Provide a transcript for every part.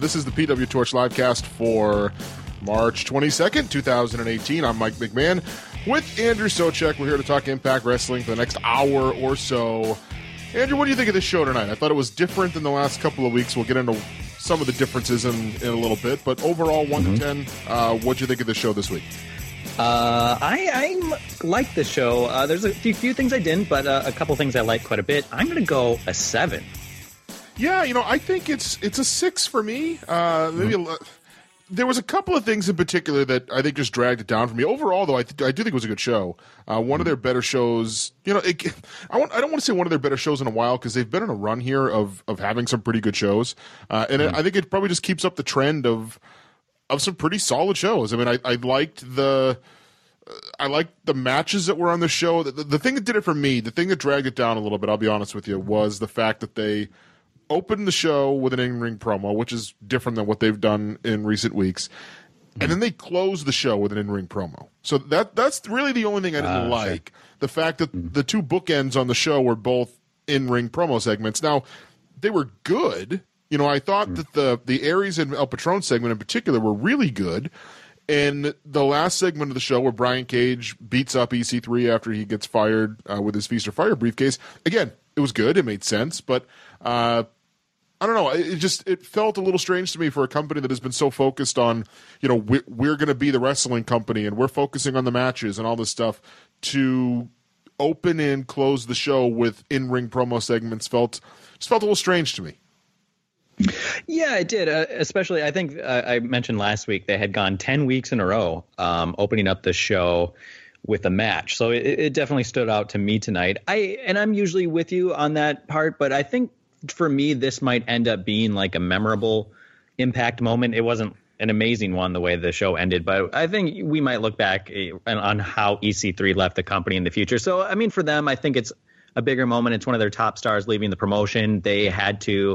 This is the PW Torch livecast for March 22nd, 2018. I'm Mike McMahon with Andrew Socek. We're here to talk Impact Wrestling for the next hour or so. Andrew, what do you think of this show tonight? I thought it was different than the last couple of weeks. We'll get into some of the differences in a little bit, but overall, 1 to 10, what do you think of the show this week? I like the show. There's a few things I didn't, but a couple things I like quite a bit. I'm going to go a 7. Yeah, I think it's a 6 for me. There was a couple of things in particular that I think just dragged it down for me. Overall, though, I do think it was a good show. One of their better shows. I don't want to say one of their better shows in a while because they've been on a run here of having some pretty good shows, I think it probably just keeps up the trend of some pretty solid shows. I mean, I liked the matches that were on the show. The thing that did it for me, the thing that dragged it down a little bit, I'll be honest with you, was the fact that they opened the show with an in-ring promo, which is different than what they've done in recent weeks. And then they closed the show with an in-ring promo. So that's really the only thing I didn't like. Sure. The fact that the two bookends on the show were both in-ring promo segments. Now, they were good. I thought that the Aries and El Patron segment in particular were really good. And the last segment of the show where Brian Cage beats up EC3 after he gets fired with his Feast or Fire briefcase, again, it was good. It made sense. But I don't know. It felt a little strange to me for a company that has been so focused on, we're going to be the wrestling company and we're focusing on the matches and all this stuff, to open and close the show with in-ring promo segments felt a little strange to me. Yeah, it did. Especially, I think I mentioned last week they had gone 10 weeks in a row opening up the show with a match. So it definitely stood out to me tonight. I'm usually with you on that part, but I think for me, this might end up being like a memorable Impact moment. It wasn't an amazing one the way the show ended, but I think we might look back on how EC3 left the company in the future. So, I mean, for them, I think it's a bigger moment. It's one of their top stars leaving the promotion. They had to,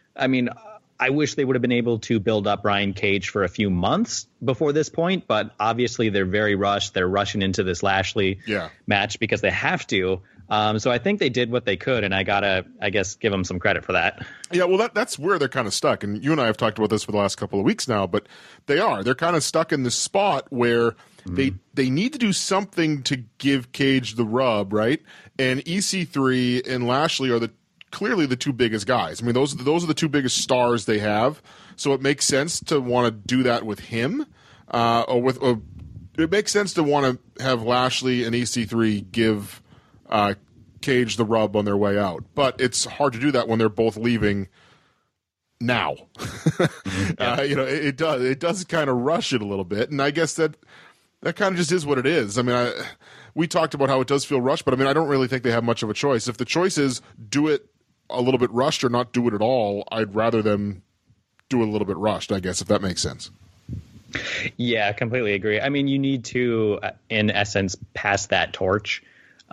I wish they would have been able to build up Brian Cage for a few months before this point, but obviously they're very rushed. They're rushing into this Lashley match because they have to. So I think they did what they could, and I gotta, give them some credit for that. Yeah, well, that's where they're kind of stuck, and you and I have talked about this for the last couple of weeks now, but they're kind of stuck in this spot where they need to do something to give Cage the rub, right? And EC3 and Lashley are clearly the two biggest guys. I mean, those are the two biggest stars they have, so it makes sense to want to do that with him, it makes sense to want to have Lashley and EC3 give Cage the rub on their way out. But it's hard to do that when they're both leaving now. It does kind of rush it a little bit, and I guess that kind of just is what it is. I mean, we talked about how it does feel rushed, but I don't really think they have much of a choice. If the choice is do it a little bit rushed or not do it at all, I'd rather them do it a little bit rushed, I guess, if that makes sense. Yeah, completely agree. I mean, you need to, in essence, pass that torch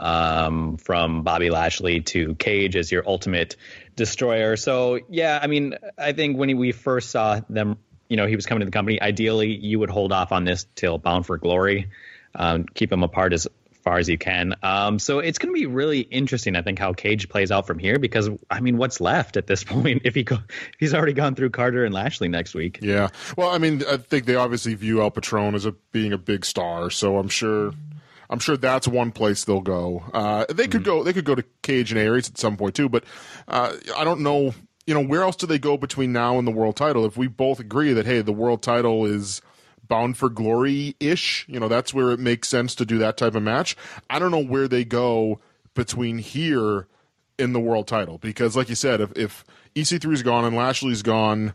from Bobby Lashley to Cage as your ultimate destroyer. So, yeah, I think when we first saw them, he was coming to the company, ideally you would hold off on this till Bound for Glory, keep them apart as far as you can. So it's going to be really interesting, I think, how Cage plays out from here, because what's left at this point if he's already gone through Carter and Lashley next week? Yeah. Well, I think they obviously view El Patron as being a big star, so I'm sure that's one place they'll go. They could go to Cage and Aries at some point too, but I don't know, where else do they go between now and the world title? If we both agree that, hey, the world title is Bound for Glory-ish, that's where it makes sense to do that type of match. I don't know where they go between here and the world title, because like you said, if EC3's gone and Lashley's gone,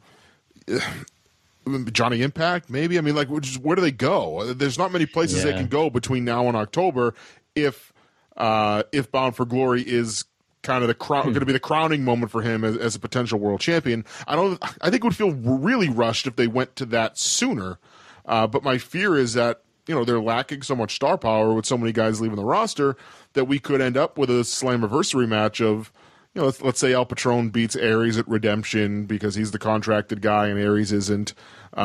Johnny Impact, maybe. Where do they go? There's not many places they can go between now and October if Bound for Glory is kind of going to be the crowning moment for him as a potential world champion. I think it would feel really rushed if they went to that sooner. But my fear is that they're lacking so much star power with so many guys leaving the roster that we could end up with a Slammiversary match of, let's say El Patron beats Aries at Redemption because he's the contracted guy and Aries isn't.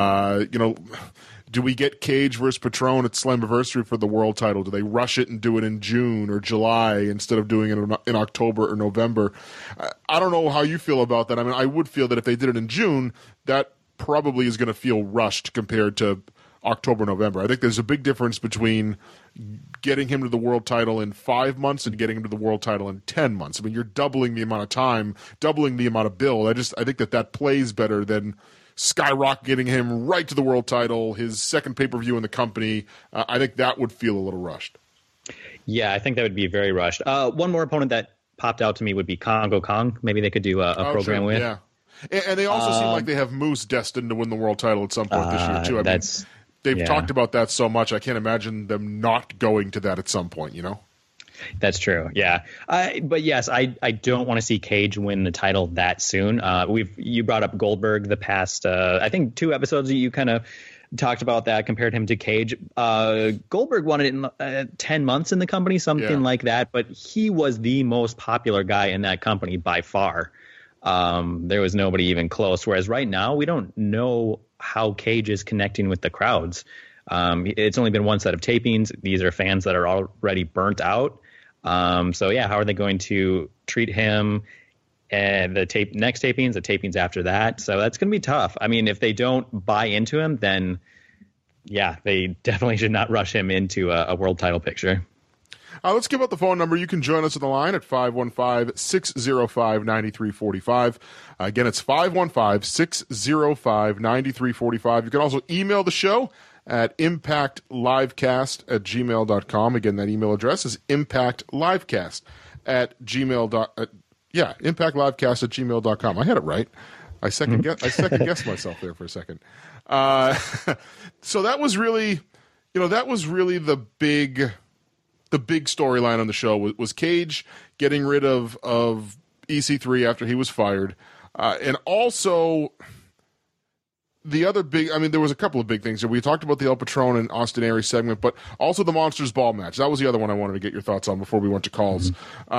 Do we get Cage versus Patron at Slammiversary for the world title? Do they rush it and do it in June or July instead of doing it in October or November? I don't know how you feel about that. I would feel that if they did it in June, that probably is going to feel rushed compared to October, November. I think there's a big difference between getting him to the world title in 5 months and getting him to the world title in 10 months. I mean, you're doubling the amount of time, doubling the amount of build. I think that plays better than skyrocketing him right to the world title, his second pay-per-view in the company. I think that would feel a little rushed. Yeah, I think that would be very rushed. One more opponent that popped out to me would be Congo Kong. Maybe they could do a program with. Yeah. And they also seem like they have Moose destined to win the world title at some point this year, too. I mean, they've talked about that so much, I can't imagine them not going to that at some point, you know? That's true. Yeah. But yes, I don't want to see Cage win the title that soon. You brought up Goldberg the past, I think 2 episodes you kind of talked about that, compared him to Cage. Goldberg won it in 10 months in the company, something like that. But he was the most popular guy in that company by far. There was nobody even close. Whereas right now, we don't know how Cage is connecting with the crowds. It's only been 1 set of tapings. These are fans that are already burnt out. So yeah, how are they going to treat him? And next tapings, the tapings after that. So that's going to be tough. I mean, if they don't buy into him, then yeah, they definitely should not rush him into a world title picture. Let's give out the phone number. You can join us on the line at 515-605-9345. Again, it's 515-605-9345. You can also email the show at impactlivecast@gmail.com. Again, that email address is impactlivecast@gmail.com. impactlivecast@gmail.com. I had it right. I second guessed myself there for a second. So that was really the big storyline on the show was Cage getting rid of EC3 after he was fired, and also the other big. I mean, there was a couple of big things. We talked about the El Patron and Austin Aries segment, but also the Monsters Ball match. That was the other one I wanted to get your thoughts on before we went to calls.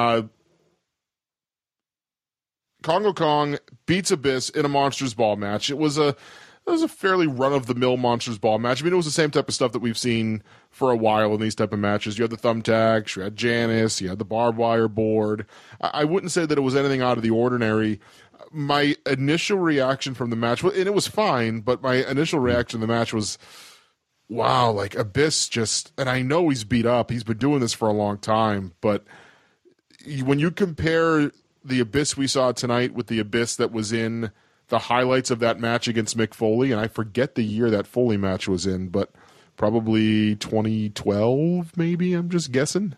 Congo Kong beats Abyss in a Monsters Ball match. It was a fairly run-of-the-mill Monsters Ball match. I mean, it was the same type of stuff that we've seen for a while in these type of matches. You had the thumbtacks, you had Janice, you had the barbed wire board. I wouldn't say that it was anything out of the ordinary. My initial reaction from the match, and it was fine, but my initial reaction to the match was, wow, like Abyss just, and I know he's beat up. He's been doing this for a long time, but when you compare the Abyss we saw tonight with the Abyss that was in the highlights of that match against Mick Foley, and I forget the year that Foley match was in, but probably 2012, maybe, I'm just guessing.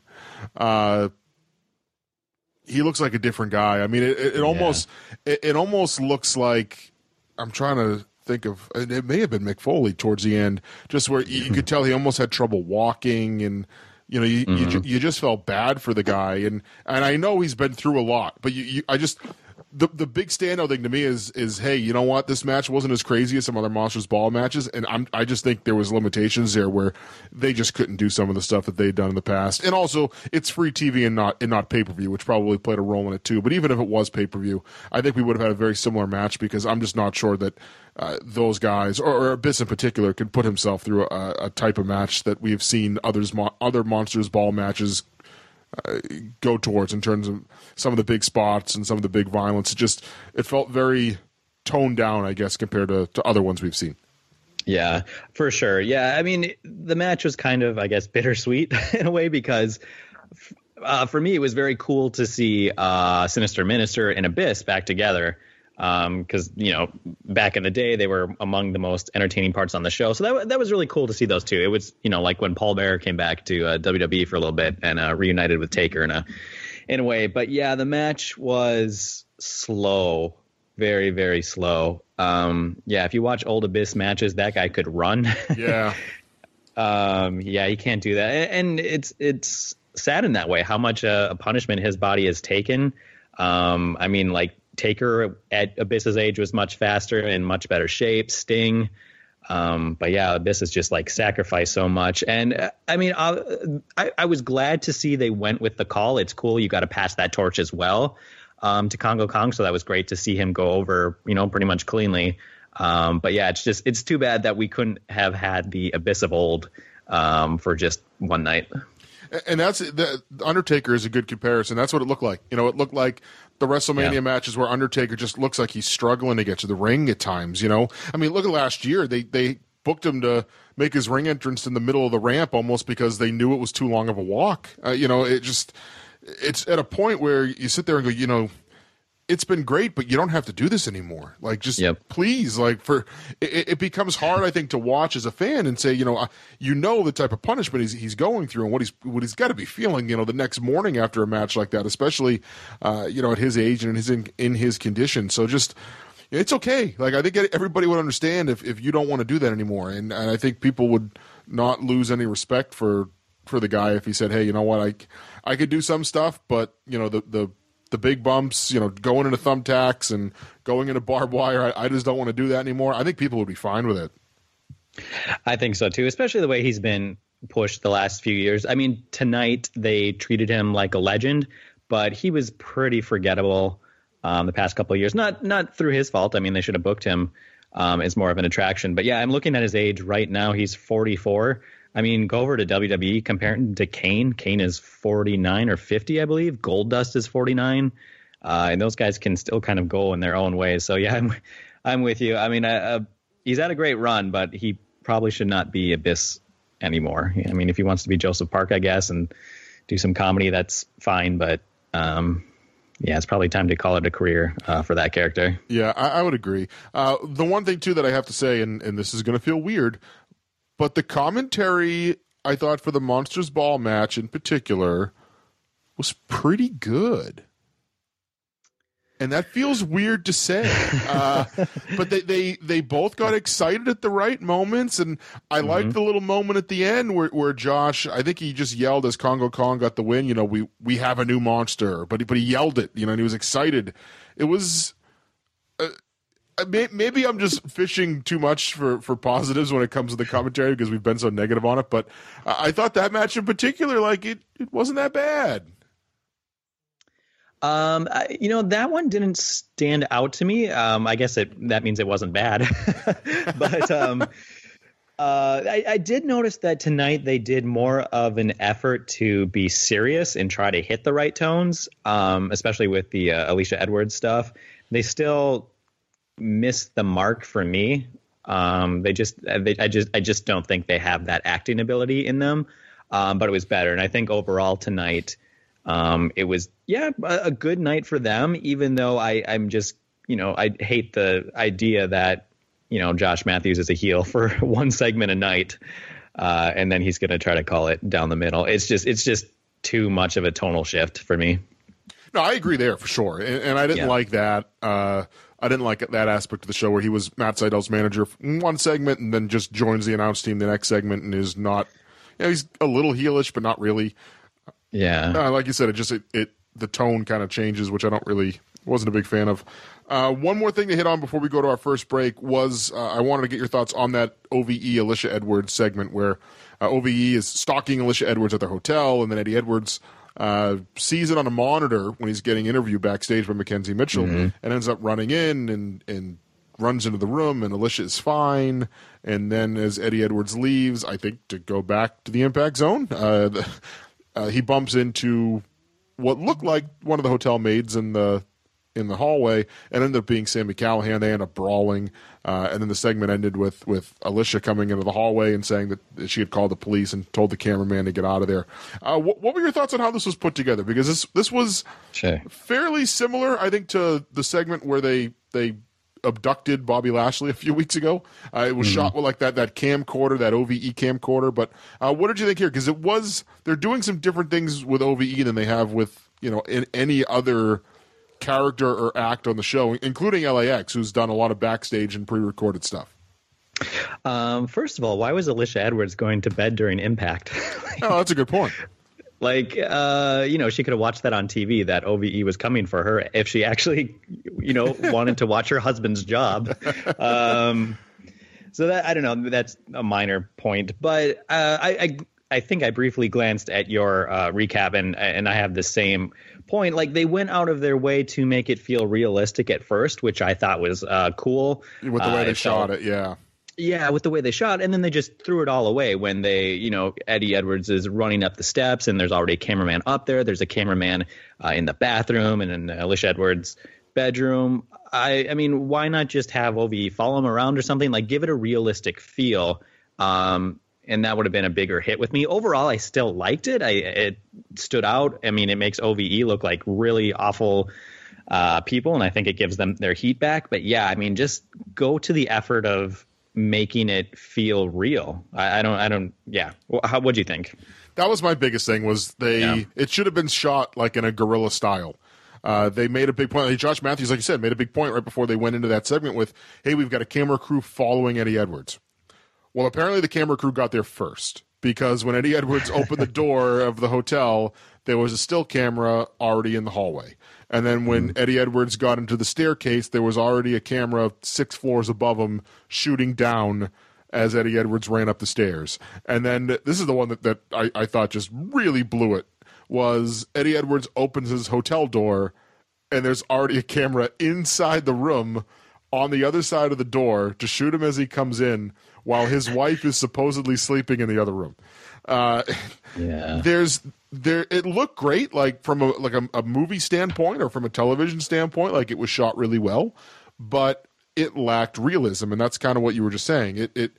He looks like a different guy. I mean, it almost looks like, I'm trying to think of, it may have been Mick Foley towards the end, just where you could tell he almost had trouble walking, and you just felt bad for the guy, and I know he's been through a lot, but the big standout thing to me is hey, you know what? This match wasn't as crazy as some other Monsters Ball matches, and I just think there was limitations there where they just couldn't do some of the stuff that they'd done in the past, and also it's free TV and not pay per view, which probably played a role in it too. But even if it was pay per view, I think we would have had a very similar match, because I'm just not sure that those guys, or Abyss in particular, can put himself through a type of match that we've seen other Monsters Ball matches go towards in terms of some of the big spots and some of the big violence. It felt very toned down, I guess, compared to other ones we've seen. Yeah, for sure. Yeah, I mean, the match was kind of, I guess, bittersweet in a way, because for me, it was very cool to see Sinister Minister and Abyss back together. Because, back in the day, they were among the most entertaining parts on the show. So that was really cool to see those two. It was, like when Paul Bearer came back to WWE for a little bit and reunited with Taker in a way. But yeah, the match was slow, very, very slow. If you watch old Abyss matches, that guy could run. Yeah. He can't do that. And it's sad in that way, how much a punishment his body has taken. I mean, like, Taker at Abyss's age was much faster and in much better shape. Sting. But yeah, Abyss has just like sacrificed so much. And I mean, I was glad to see they went with the call. It's cool. You got to pass that torch as well to Congo Kong. So that was great to see him go over, pretty much cleanly. But yeah, it's too bad that we couldn't have had the Abyss of old for just one night. And that's the Undertaker is a good comparison. That's what it looked like. It looked like the WrestleMania matches where Undertaker just looks like he's struggling to get to the ring at times. I mean, look at last year. They booked him to make his ring entrance in the middle of the ramp almost because they knew it was too long of a walk. It's at a point where you sit there and go, it's been great, but you don't have to do this anymore. Like, just please, it becomes hard, I think, to watch as a fan and say, the type of punishment he's going through and what he's got to be feeling, the next morning after a match like that, especially, at his age and in his condition. So just, it's okay. Like, I think everybody would understand if you don't want to do that anymore. And I think people would not lose any respect for the guy if he said, hey, you know what, I could do some stuff, but the big bumps, going into thumbtacks and going into barbed wire, I just don't want to do that anymore. I think people would be fine with it. I think so too, especially the way he's been pushed the last few years. I mean, tonight they treated him like a legend, but he was pretty forgettable the past couple of years. Not through his fault. I mean, they should have booked him as more of an attraction. But yeah, I'm looking at his age right now. He's 44. I mean, go over to WWE, compare him to Kane. Kane is 49 or 50, I believe. Goldust is 49. And those guys can still kind of go in their own ways. So, yeah, I'm with you. I mean, he's had a great run, but he probably should not be Abyss anymore. I mean, if he wants to be Joseph Park, I guess, and do some comedy, that's fine. But, it's probably time to call it a career for that character. Yeah, I would agree. The one thing, too, that I have to say, and this is going to feel weird, but the commentary, I thought, for the Monsters Ball match in particular was pretty good. And that feels weird to say. But they both got excited at the right moments. And I liked the little moment at the end where Josh, I think he just yelled as Congo Kong got the win, we have a new monster. But he yelled it, and he was excited. It was... maybe I'm just fishing too much for positives when it comes to the commentary because we've been so negative on it. But I thought that match in particular, it wasn't that bad. That one didn't stand out to me. I guess that means it wasn't bad. But I did notice that tonight they did more of an effort to be serious and try to hit the right tones, especially with the Alicia Edwards stuff. They still missed the mark for me. I just don't think they have that acting ability in them. But it was better. And I think overall tonight, it was, a good night for them, even though I'm just, I hate the idea that, Josh Matthews is a heel for one segment a night. And then he's going to try to call it down the middle. It's just too much of a tonal shift for me. No, I agree there for sure. And I didn't like that. I didn't like that aspect of the show where he was Matt Seidel's manager in one segment and then just joins the announce team the next segment and is not, he's a little heelish, but not really. Yeah. Like you said, the tone kind of changes, which wasn't a big fan of. One more thing to hit on before we go to our first break was I wanted to get your thoughts on that OVE Alicia Edwards segment where OVE is stalking Alicia Edwards at their hotel, and then Eddie Edwards sees it on a monitor when he's getting interviewed backstage by Mackenzie Mitchell and ends up running in and runs into the room, and Alicia is fine. And then as Eddie Edwards leaves, I think to go back to the Impact Zone, he bumps into what looked like one of the hotel maids in the hallway, and ended up being Sami Callihan. They end up brawling, and then the segment ended with Alicia coming into the hallway and saying that she had called the police and told the cameraman to get out of there. What were your thoughts on how this was put together? Because this was fairly similar, I think, to the segment where they abducted Bobby Lashley a few weeks ago. It was shot with that camcorder, that OVE camcorder. But what did you think here? Because they're doing some different things with OVE than they have with in any other character or act on the show, including LAX, who's done a lot of backstage and pre-recorded stuff. First of all, why was Alicia Edwards going to bed during Impact? Oh, that's a good point. She could have watched that on TV, that OVE was coming for her if she actually, wanted to watch her husband's job. So that, I don't know, that's a minor point. But I think I briefly glanced at your recap, and I have the same point. They went out of their way to make it feel realistic at first, which I thought was cool. With the way they shot it, yeah. Yeah, with the way they shot, and then they just threw it all away when they, Eddie Edwards is running up the steps, and there's already a cameraman up there. There's a cameraman in the bathroom and in Alicia Edwards' bedroom. I mean, why not just have OVE follow him around or something? Like, give it a realistic feel, and that would have been a bigger hit with me. Overall, I still liked it. It stood out. I mean, it makes OVE look like really awful people, and I think it gives them their heat back. But yeah, I mean, just go to the effort of making it feel real. I don't. Yeah. What'd you think? That was my biggest thing. Was it should have been shot like in a guerrilla style. They made a big point. Like Josh Matthews, like you said, made a big point right before they went into that segment with, "Hey, we've got a camera crew following Eddie Edwards." Well, apparently the camera crew got there first, because when Eddie Edwards opened the door of the hotel, there was a still camera already in the hallway. And then when Eddie Edwards got into the staircase, there was already a camera 6 floors above him shooting down as Eddie Edwards ran up the stairs. And then this is the one that I thought just really blew it, was Eddie Edwards opens his hotel door, and there's already a camera inside the room on the other side of the door to shoot him as he comes in, while his wife is supposedly sleeping in the other room. Yeah. It looked great, like from a movie standpoint or from a television standpoint, like it was shot really well, but it lacked realism, and that's kind of what you were just saying.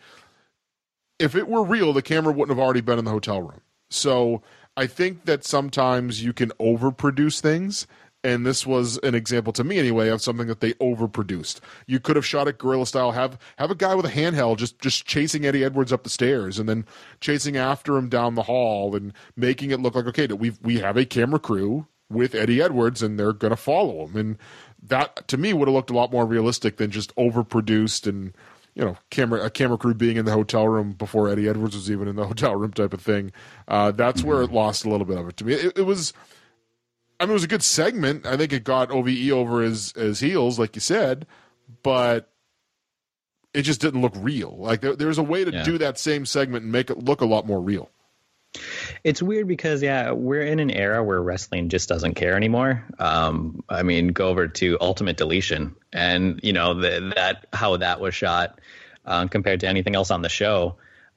If it were real, the camera wouldn't have already been in the hotel room. So I think that sometimes you can overproduce things, and this was an example to me anyway of something that they overproduced. You could have shot it guerrilla style, have a guy with a handheld just chasing Eddie Edwards up the stairs and then chasing after him down the hall and making it look like, okay, we have a camera crew with Eddie Edwards and they're going to follow him. And that to me would have looked a lot more realistic than just overproduced and a camera crew being in the hotel room before Eddie Edwards was even in the hotel room type of thing. That's where it lost a little bit of it to me. It was a good segment. I think it got OVE over his heels, like you said, but it just didn't look real. Like there's a way to do that same segment and make it look a lot more real. It's weird because, we're in an era where wrestling just doesn't care anymore. I mean, go over to Ultimate Deletion and, how that was shot compared to anything else on the show.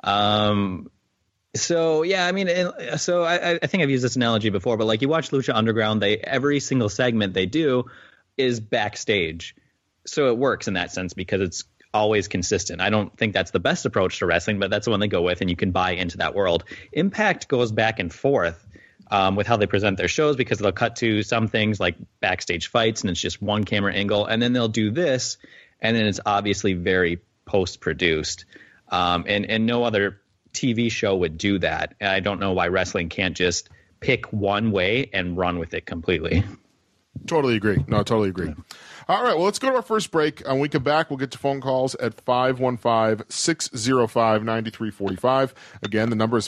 So, yeah, I mean, I think I've used this analogy before, but like you watch Lucha Underground, every single segment they do is backstage. So it works in that sense because it's always consistent. I don't think that's the best approach to wrestling, but that's the one they go with, and you can buy into that world. Impact goes back and forth with how they present their shows, because they'll cut to some things like backstage fights, and it's just one camera angle, and then they'll do this, and then it's obviously very post-produced. And no other TV show would do that. And I don't know why wrestling can't just pick one way and run with it completely. Totally agree. No, totally agree. All right, well, let's go to our first break. When we come back, we'll get to phone calls at 515-605-9345. Again, the number is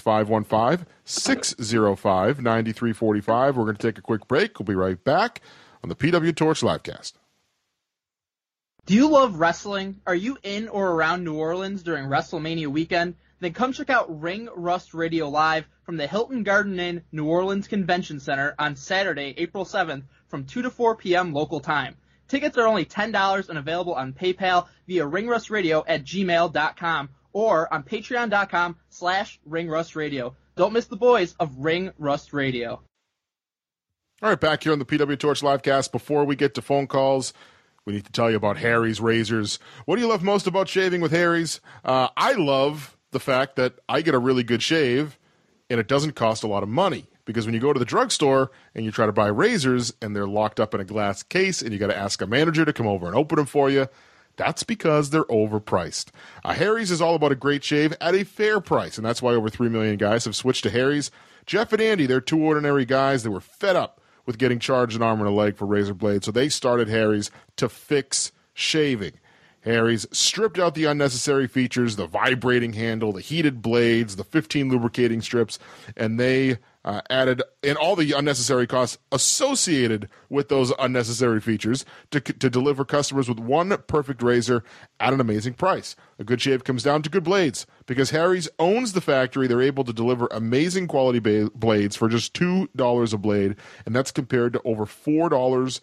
515-605-9345. We're going to take a quick break. We'll be right back on the PW Torch Livecast. Do you love wrestling? Are you in or around New Orleans during WrestleMania weekend? Then come check out Ring Rust Radio Live from the Hilton Garden Inn New Orleans Convention Center on Saturday, April 7th from 2 to 4 p.m. local time. Tickets are only $10 and available on PayPal via ringrustradio@gmail.com or on patreon.com/ringrustradio. Don't miss the boys of Ring Rust Radio. All right, back here on the PW Torch Livecast. Before we get to phone calls, we need to tell you about Harry's Razors. What do you love most about shaving with Harry's? I love the fact that I get a really good shave and it doesn't cost a lot of money. Because when you go to the drugstore and you try to buy razors and they're locked up in a glass case and you got to ask a manager to come over and open them for you, that's because they're overpriced. Harry's is all about a great shave at a fair price, and that's why over 3 million guys have switched to Harry's. Jeff and Andy, they're two ordinary guys that were fed up with getting charged an arm and a leg for razor blades, so they started Harry's to fix shaving. Harry's stripped out the unnecessary features, the vibrating handle, the heated blades, the 15 lubricating strips, and they added in all the unnecessary costs associated with those unnecessary features to deliver customers with one perfect razor at an amazing price. A good shave comes down to good blades. Because Harry's owns the factory, they're able to deliver amazing quality blades for just $2 a blade, and that's compared to over $4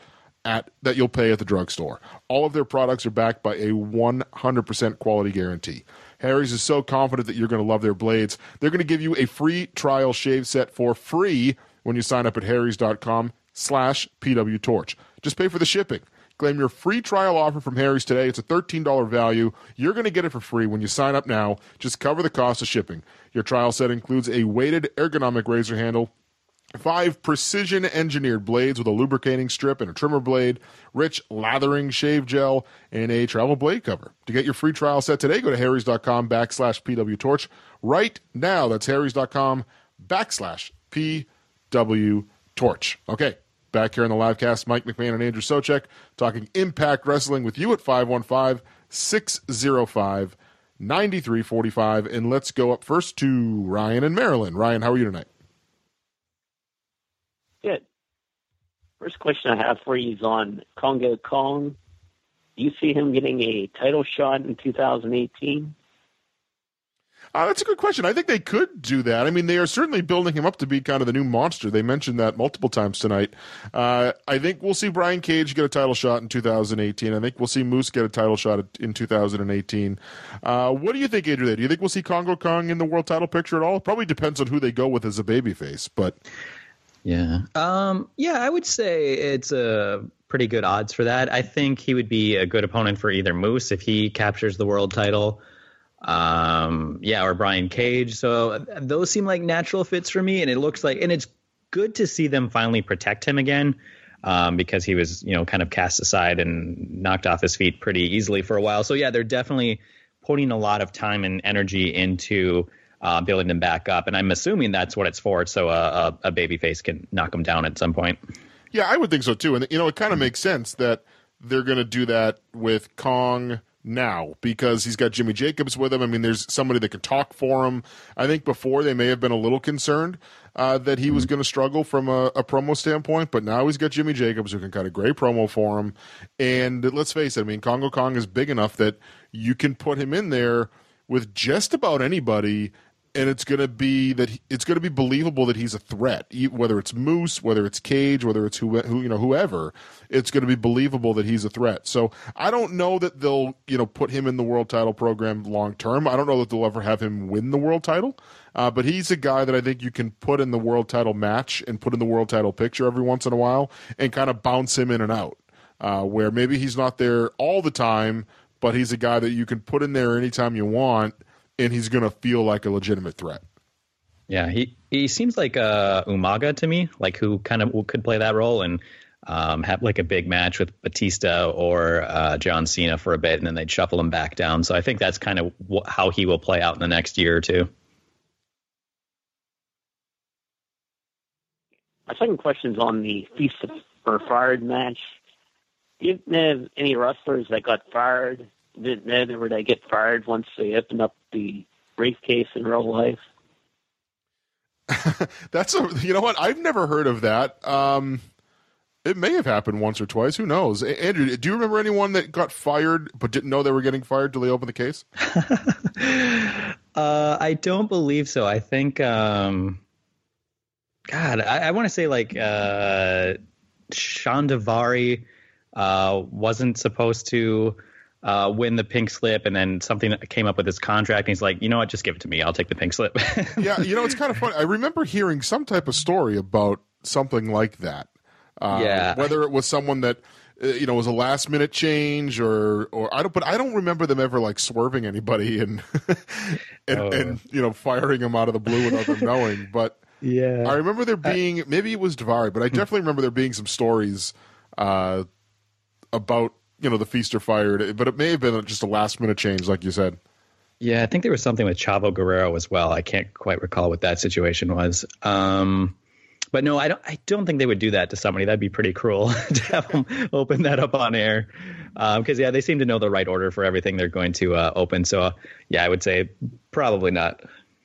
that you'll pay at the drugstore. All of their products are backed by a 100% quality guarantee. Harry's is so confident that you're going to love their blades. They're going to give you a free trial shave set for free when you sign up at harrys.com/pwtorch. Just pay for the shipping. Claim your free trial offer from Harry's today. It's a $13 value. You're going to get it for free when you sign up now. Just cover the cost of shipping. Your trial set includes a weighted ergonomic razor handle, 5 precision-engineered blades with a lubricating strip and a trimmer blade, rich lathering shave gel, and a travel blade cover. To get your free trial set today, go to harrys.com/pwtorch. Right now, that's harrys.com/pwtorch. Okay, back here on the livecast, Mike McMahon and Andrew Socek talking Impact Wrestling with you at 515-605-9345. And let's go up first to Ryan in Maryland. Ryan, how are you tonight? Good. First question I have for you is on Kongo Kong. Do you see him getting a title shot in 2018? That's a good question. I think they could do that. I mean, they are certainly building him up to be kind of the new monster. They mentioned that multiple times tonight. I think we'll see Brian Cage get a title shot in 2018. I think we'll see Moose get a title shot in 2018. What do you think, Andrew? Do you think we'll see Kongo Kong in the world title picture at all? It probably depends on who they go with as a babyface, but... Yeah. I would say it's a pretty good odds for that. I think he would be a good opponent for either Moose if he captures the world title. Or Brian Cage. So those seem like natural fits for me. And it looks like, and it's good to see them finally protect him again. Because he was, kind of cast aside and knocked off his feet pretty easily for a while. So yeah, they're definitely putting a lot of time and energy into building them back up. And I'm assuming that's what it's for. So a babyface can knock him down at some point. Yeah, I would think so too. And, it kind of makes sense that they're going to do that with Kong now because he's got Jimmy Jacobs with him. I mean, there's somebody that can talk for him. I think before they may have been a little concerned that he was going to struggle from a promo standpoint, but now he's got Jimmy Jacobs who can kind of great promo for him. And let's face it, I mean, Kongo Kong is big enough that you can put him in there with just about anybody, and it's going to be believable that he's a threat. Whether it's Moose, whether it's Cage, whether it's whoever, it's going to be believable that he's a threat. So I don't know that they'll put him in the world title program long term. I don't know that they'll ever have him win the world title, but he's a guy that I think you can put in the world title match and put in the world title picture every once in a while and kind of bounce him in and out, where maybe he's not there all the time, but he's a guy that you can put in there anytime you want. And he's going to feel like a legitimate threat. Yeah, he seems like Umaga to me, like who kind of could play that role and have like a big match with Batista or John Cena for a bit, and then they'd shuffle him back down. So I think that's kind of how he will play out in the next year or two. My second question is on the Feast or Fired match. Do you have any wrestlers that got fired? Where they get fired once they open up the briefcase in real life? You know what? I've never heard of that. It may have happened once or twice. Who knows? Andrew, do you remember anyone that got fired but didn't know they were getting fired till they opened the case? I don't believe so. I think, I want to say like Shandavari wasn't supposed to win the pink slip, and then something came up with his contract, and he's like, you know what, just give it to me. I'll take the pink slip. Yeah, it's kind of funny. I remember hearing some type of story about something like that. Whether it was someone that was a last minute change or I don't remember them ever like swerving anybody and firing them out of the blue without them knowing. But yeah, I remember there being maybe it was Davari, but I definitely remember there being some stories about the Feast or Fired, but it may have been just a last minute change, like you said. Yeah, I think there was something with Chavo Guerrero as well. I can't quite recall what that situation was. But no, I don't think they would do that to somebody. That'd be pretty cruel to have them open that up on air. Because they seem to know the right order for everything they're going to open. So I would say probably not.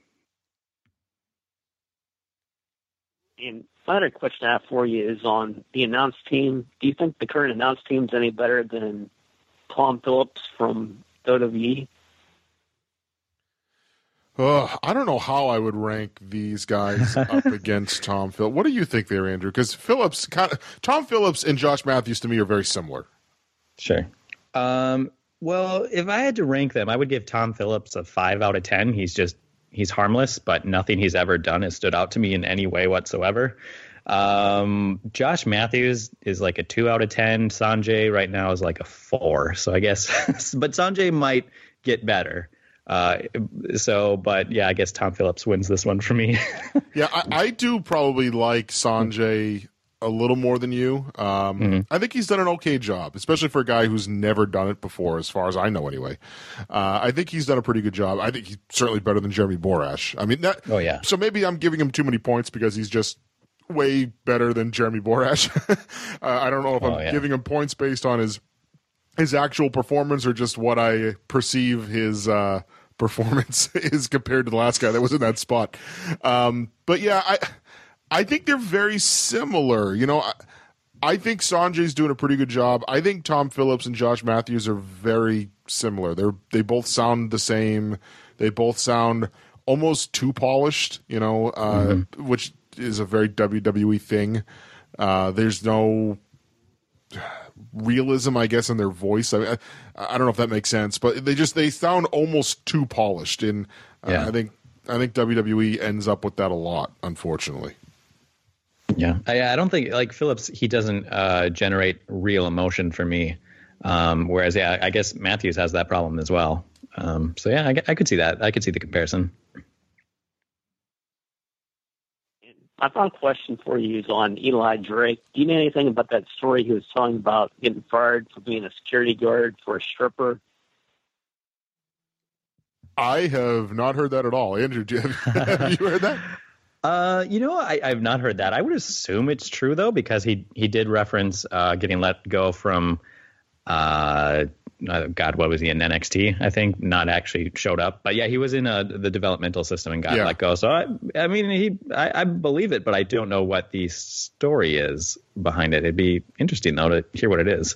And my other question I have for you is on the announce team. Do you think the current announce team is any better than Tom Phillips from WWE? I don't know how I would rank these guys up against Tom Phillips. What do you think there, Andrew? Because Tom Phillips and Josh Matthews to me are very similar. Sure. Well, if I had to rank them, I would give Tom Phillips a 5 out of 10. He's harmless, but nothing he's ever done has stood out to me in any way whatsoever. Josh Matthews is like a 2 out of 10. Sanjay right now is like a 4. So I guess, but Sanjay might get better. But yeah, I guess Tom Phillips wins this one for me. Yeah, I do probably like Sanjay a little more than you. I think he's done an okay job, especially for a guy who's never done it before, as far as I know anyway. I think he's done a pretty good job. I think he's certainly better than Jeremy Borash. I mean, oh yeah. So maybe I'm giving him too many points because he's just way better than Jeremy Borash. I don't know if I'm giving him points based on his actual performance or just what I perceive his performance is compared to the last guy that was in that spot. But yeah, I think they're very similar. You know, I think Sanjay's doing a pretty good job. I think Tom Phillips and Josh Matthews are very similar. They both sound the same. They both sound almost too polished, you know, which is a very WWE thing. There's no realism, I guess, in their voice. I don't know if that makes sense, but they sound almost too polished, and I think WWE ends up with that a lot, unfortunately. Yeah, I don't think like Phillips. He doesn't generate real emotion for me. Whereas, I guess Matthews has that problem as well. So yeah, I could see that. I could see the comparison. My final question for you is on Eli Drake. Do you know anything about that story he was telling about getting fired for being a security guard for a stripper? I have not heard that at all. Andrew, have you heard that? You know, I've not heard that. I would assume it's true, though, because he did reference getting let go from, what was he in NXT? I think not actually showed up. But yeah, he was in the developmental system and got let go. So, I mean, I believe it, but I don't know what the story is behind it. It'd be interesting, though, to hear what it is.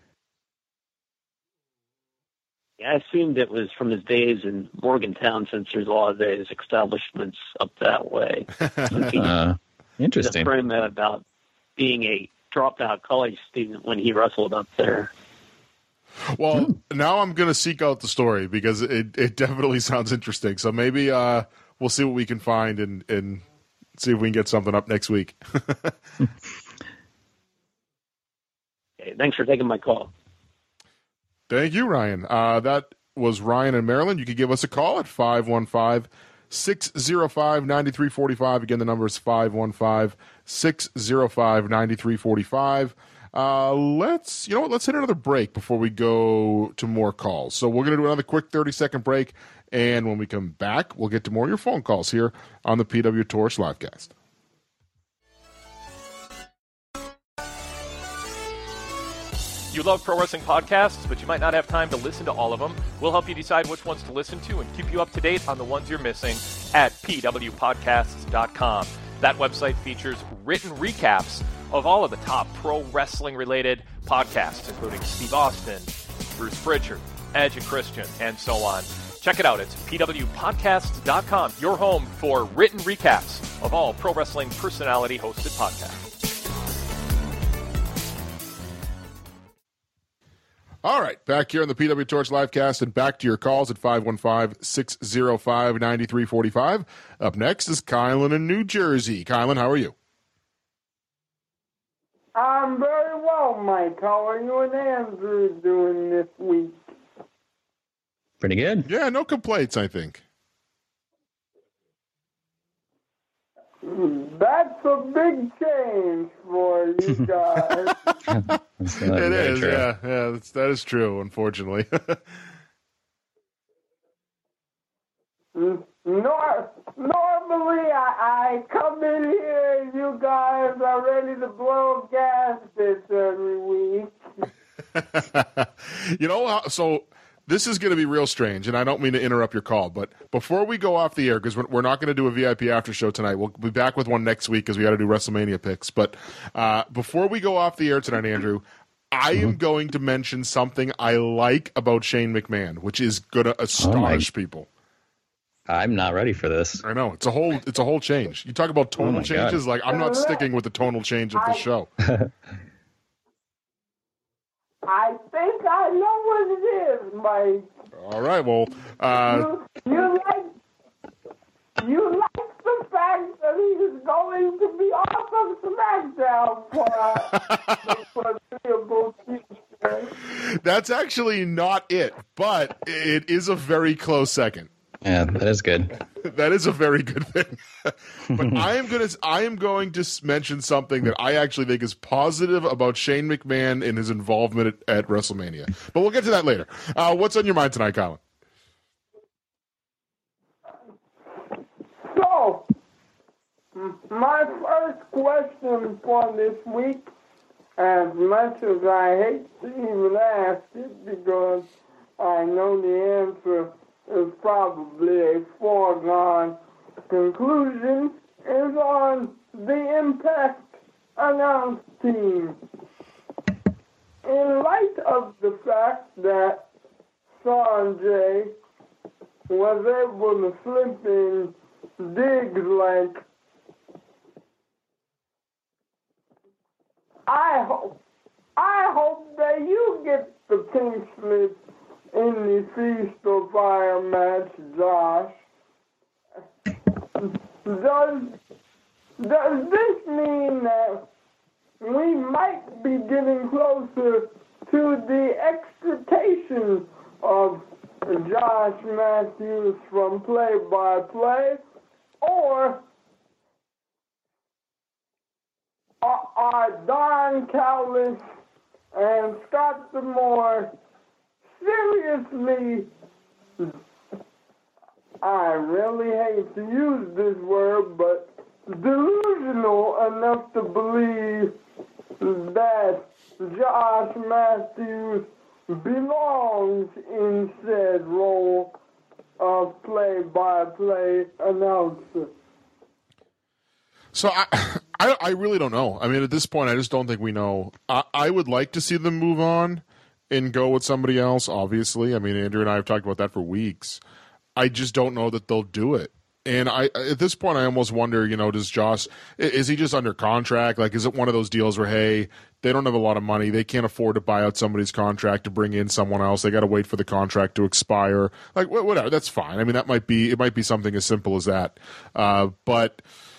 Yeah, I assumed it was from his days in Morgantown, since there's a lot of those establishments up that way. Interesting. Frame about being a dropout college student when he wrestled up there. Well, now I'm going to seek out the story because it definitely sounds interesting. So maybe we'll see what we can find and see if we can get something up next week. Okay, thanks for taking my call. Thank you, Ryan. That was Ryan in Maryland. You can give us a call at 515-605-9345. Again, the number is 515-605-9345. Let's hit another break before we go to more calls. So we're going to do another quick 30-second break, and when we come back, we'll get to more of your phone calls here on the PW Torch Livecast. You love pro wrestling podcasts, but you might not have time to listen to all of them. We'll help you decide which ones to listen to and keep you up to date on the ones you're missing at pwpodcasts.com. That website features written recaps of all of the top pro wrestling-related podcasts, including Steve Austin, Bruce Pritchard, Edge and Christian, and so on. Check it out. It's pwpodcasts.com, your home for written recaps of all pro wrestling personality-hosted podcasts. All right, back here on the PW Torch Livecast and back to your calls at 515-605-9345. Up next is Kylan in New Jersey. Kylan, how are you? I'm very well, Mike. How are you and Andrew doing this week? Pretty good. Yeah, no complaints, I think. That's a big change for you guys. It is, true. Yeah, that is true, unfortunately. Normally, I come in here and you guys are ready to blow gaskets every week. You know, so this is going to be real strange, and I don't mean to interrupt your call, but before we go off the air, because we're not going to do a VIP after show tonight, we'll be back with one next week because we got to do WrestleMania picks. But before we go off the air tonight, Andrew, I am going to mention something I like about Shane McMahon, which is going to astonish people. I'm not ready for this. I know it's a whole change. You talk about tonal changes, like I'm not sticking with the tonal change of the show. I think I know what it is, Mike. All right, well, you like the fact that he's going to be off of SmackDown for the foreseeable future. That's actually not it, but it is a very close second. Yeah, that is good. That is a very good thing. But I am going to mention something that I actually think is positive about Shane McMahon and his involvement at WrestleMania. But we'll get to that later. What's on your mind tonight, Colin? So, my first question for this week, as much as I hate to even ask it because I know the answer is probably a foregone conclusion, is on the Impact announce team. In light of the fact that Sanjay was able to slip in digs like, I hope that you get the pink slip in the Feast of Fire match, Josh. Does this mean that we might be getting closer to the extrication of Josh Matthews from play-by-play, or are Don Callis and Scott D'Amore seriously, I really hate to use this word, but delusional enough to believe that Josh Matthews belongs in said role of play-by-play announcer? So I really don't know. I mean, at this point, I just don't think we know. I would like to see them move on and go with somebody else, obviously. I mean, Andrew and I have talked about that for weeks. I just don't know that they'll do it. And at this point, I almost wonder, does Josh, is he just under contract? Like, is it one of those deals where, hey, they don't have a lot of money, they can't afford to buy out somebody's contract to bring in someone else, they got to wait for the contract to expire? Like, whatever, that's fine. I mean, it might be something as simple as that. But,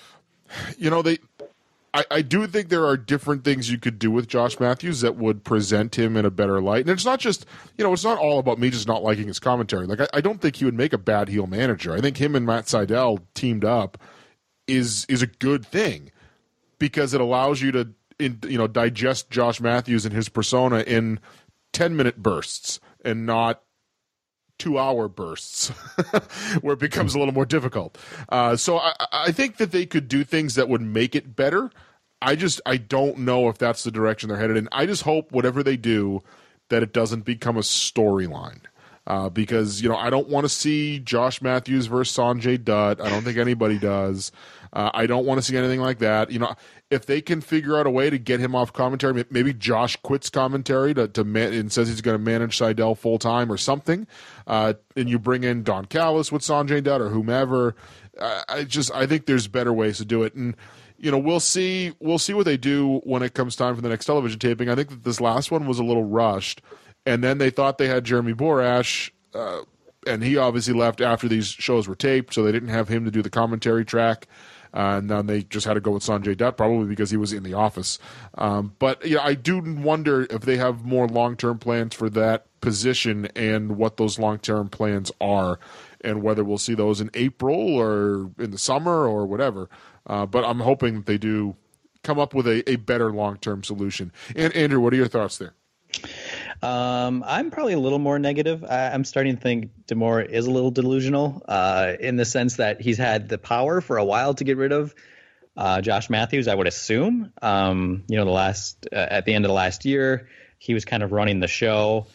I do think there are different things you could do with Josh Matthews that would present him in a better light. And it's not just, it's not all about me just not liking his commentary. Like, I don't think he would make a bad heel manager. I think him and Matt Sydal teamed up is a good thing because it allows you to, digest Josh Matthews and his persona in 10-minute bursts and not 2-hour bursts where it becomes a little more difficult. So I think that they could do things that would make it better. I don't know if that's the direction they're headed in. I just hope whatever they do that it doesn't become a storyline. Because, I don't want to see Josh Matthews versus Sanjay Dutt. I don't think anybody does. I don't want to see anything like that. If they can figure out a way to get him off commentary, maybe Josh quits commentary and says he's going to manage Sydal full time or something, and you bring in Don Callis with Sanjay Dutt or whomever. I think there's better ways to do it, and we'll see what they do when it comes time for the next television taping. I think that this last one was a little rushed, and then they thought they had Jeremy Borash. And he obviously left after these shows were taped, so they didn't have him to do the commentary track. And then they just had to go with Sanjay Dutt, probably because he was in the office. But I do wonder if they have more long-term plans for that position and what those long-term plans are and whether we'll see those in April or in the summer or whatever. But I'm hoping that they do come up with a better long-term solution. And Andrew, what are your thoughts there? I'm probably a little more negative. I'm starting to think D'Amore is a little delusional in the sense that he's had the power for a while to get rid of Josh Matthews, I would assume. At the end of the last year, he was kind of running the show.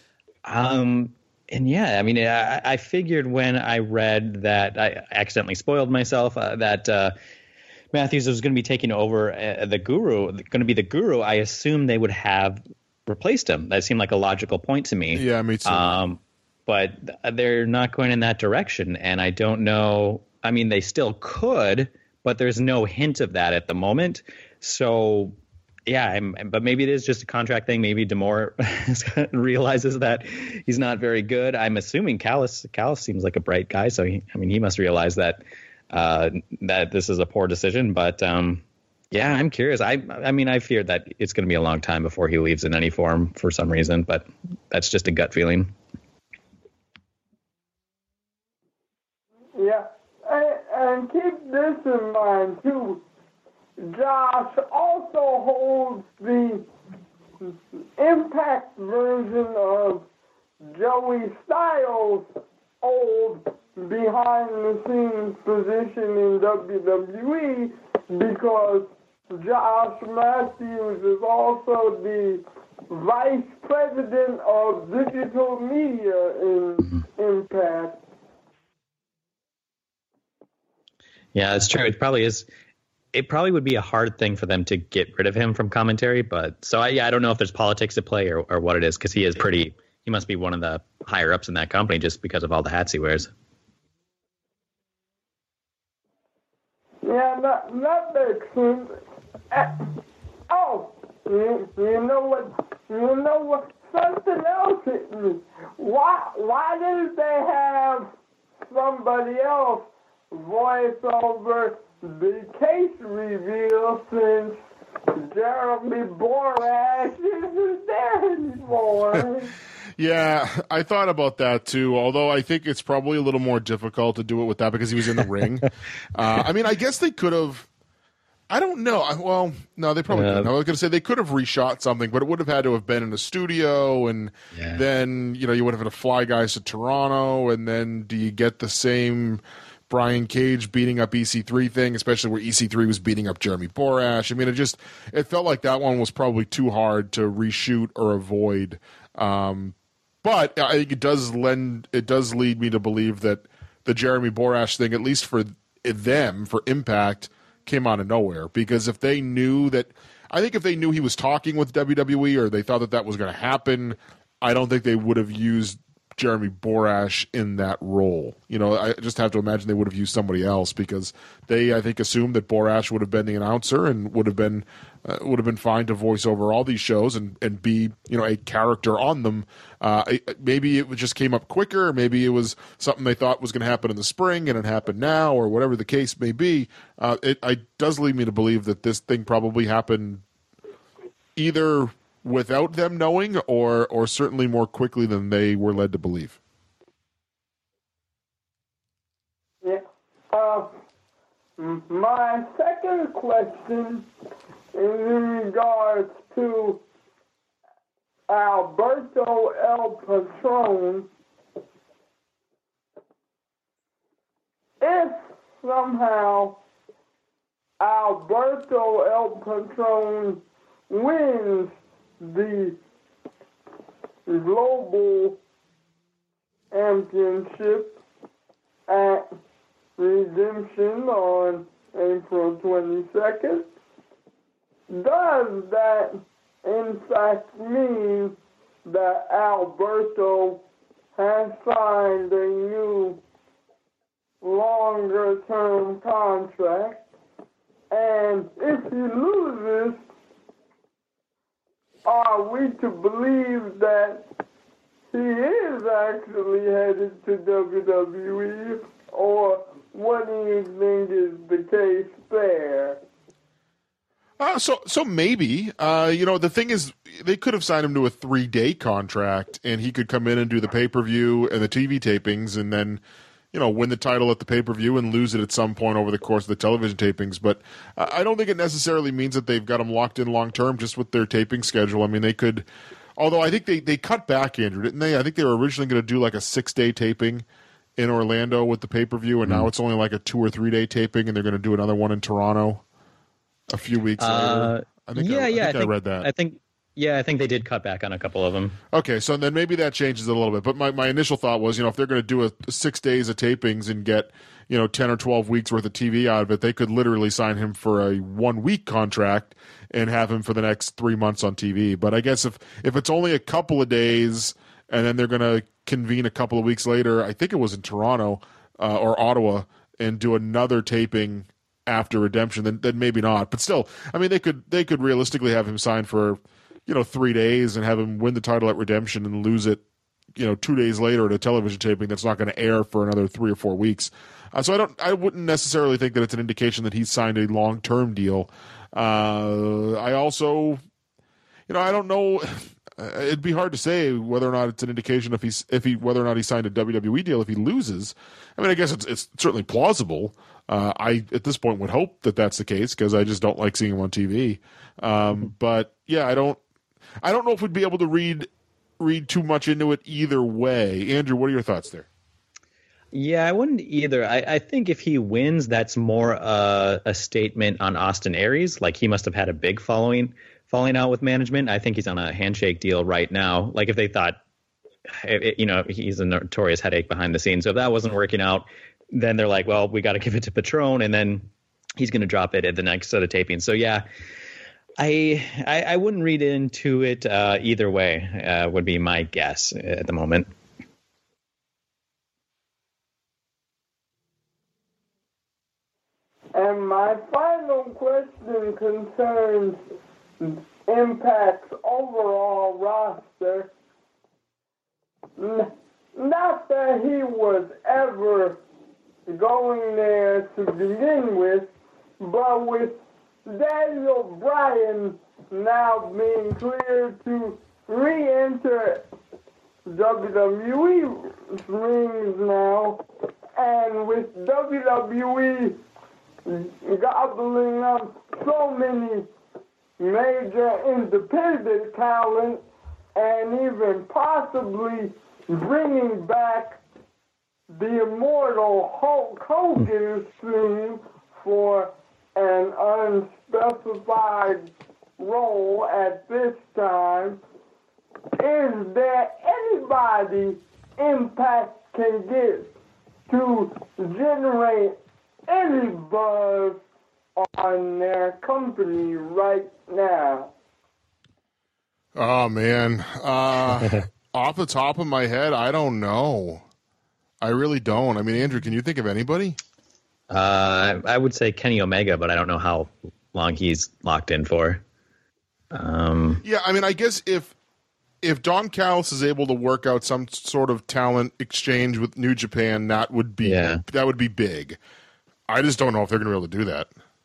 I figured when I read that I accidentally spoiled myself, that Matthews was going to be taking over going to be the Guru, I assumed they would have replaced him. That seemed like a logical point to me. Yeah, me too. but they're not going in that direction. And I don't know. I mean, they still could, but there's no hint of that at the moment. So, yeah, but maybe it is just a contract thing. Maybe D'Amore realizes that he's not very good. I'm assuming Callis seems like a bright guy, so he must realize that that this is a poor decision. But yeah, I'm curious. I mean, I fear that it's going to be a long time before he leaves in any form for some reason, but that's just a gut feeling. Yeah, and keep this in mind too. Josh also holds the Impact version of Joey Styles' old behind-the-scenes position in WWE because Josh Matthews is also the vice president of digital media in Impact. Yeah, it's true. It probably is. It probably would be a hard thing for them to get rid of him from commentary. But so I don't know if there's politics at play or what it is, because he must be one of the higher ups in that company just because of all the hats he wears. Yeah, that makes sense. You know what? Something else hit me. Why didn't they have somebody else voice over the case reveal since Jeremy Borash isn't there anymore? Yeah, I thought about that too, although I think it's probably a little more difficult to do it with that because he was in the ring. I mean, I guess they could have. I don't know. Well, no, they probably couldn't. I was going to say they could have reshot something, but it would have had to have been in a studio, and then you would have had to fly guys to Toronto, and then do you get the same Brian Cage beating up EC3 thing, especially where EC3 was beating up Jeremy Borash? I mean, it felt like that one was probably too hard to reshoot or avoid. But I think it does lead me to believe that the Jeremy Borash thing, at least for them, for Impact, came out of nowhere. Because if they knew he was talking with WWE or they thought that was going to happen, I don't think they would have used Jeremy Borash in that role. I just have to imagine they would have used somebody else because they, I think, assumed that Borash would have been the announcer and would have been fine to voice over all these shows and be a character on them. Maybe it just came up quicker. Maybe it was something they thought was going to happen in the spring and it happened now, or whatever the case may be. It does lead me to believe that this thing probably happened either without them knowing or certainly more quickly than they were led to believe. Yeah. My second question is in regards to Alberto El Patron. If somehow Alberto El Patron wins the global championship at Redemption on April 22nd, does that in fact mean that Alberto has signed a new longer-term contract? And if he loses, are we to believe that he is actually headed to WWE, or what do you think is the case there? So maybe. The thing is, they could have signed him to a 3-day contract, and he could come in and do the pay-per-view and the TV tapings, and then win the title at the pay-per-view and lose it at some point over the course of the television tapings. But I don't think it necessarily means that they've got him locked in long-term just with their taping schedule. I mean, they could, although I think they cut back, Andrew, didn't they? I think they were originally going to do like a 6-day taping in Orlando with the pay-per-view, and now it's only like a 2 or 3-day taping, and they're going to do another one in Toronto a few weeks later. I think I read that. I think they did cut back on a couple of them. Okay, so then maybe that changes it a little bit. But my initial thought was, if they're going to do 6 days of tapings and get, 10 or 12 weeks worth of TV out of it, they could literally sign him for a 1-week contract and have him for the next 3 months on TV. But I guess if it's only a couple of days and then they're going to convene a couple of weeks later. I think it was in Toronto or Ottawa, and do another taping after Redemption. Then maybe not, but still, I mean, they could realistically have him sign for 3 days and have him win the title at Redemption and lose it 2 days later at a television taping that's not going to air for another 3 or 4 weeks. So I wouldn't necessarily think that it's an indication that he's signed a long-term deal. I also, I don't know. It'd be hard to say whether or not it's an indication whether or not he signed a WWE deal if he loses. I mean, I guess it's certainly plausible. I at this point would hope that that's the case because I just don't like seeing him on TV. But yeah, I don't know if we'd be able to read too much into it either way. Andrew, what are your thoughts there? Yeah, I wouldn't either. I think if he wins, that's more a statement on Austin Aries. Like, he must have had a big falling out with management. I think he's on a handshake deal right now. Like, if they thought, he's a notorious headache behind the scenes. So if that wasn't working out, then they're like, well, we got to give it to Patron, and then he's going to drop it at the next set of tapings. So yeah, I wouldn't read into it either way. Would be my guess at the moment. And my final question concerns Impact's overall roster. Not that he was ever going there to begin with, but with Daniel Bryan now being cleared to re-enter WWE rings now, and with WWE gobbling up so many major independent talent and even possibly bringing back the immortal Hulk Hogan soon for an unspecified role at this time. Is there anybody Impact can get to generate any buzz on their company right now? Oh, man. Off the top of my head, I don't know. I really don't. I mean, Andrew, can you think of anybody? I would say Kenny Omega, but I don't know how long he's locked in for. Yeah, I mean, I guess if Don Callis is able to work out some sort of talent exchange with New Japan, that would be big. I just don't know if they're going to be able to do that.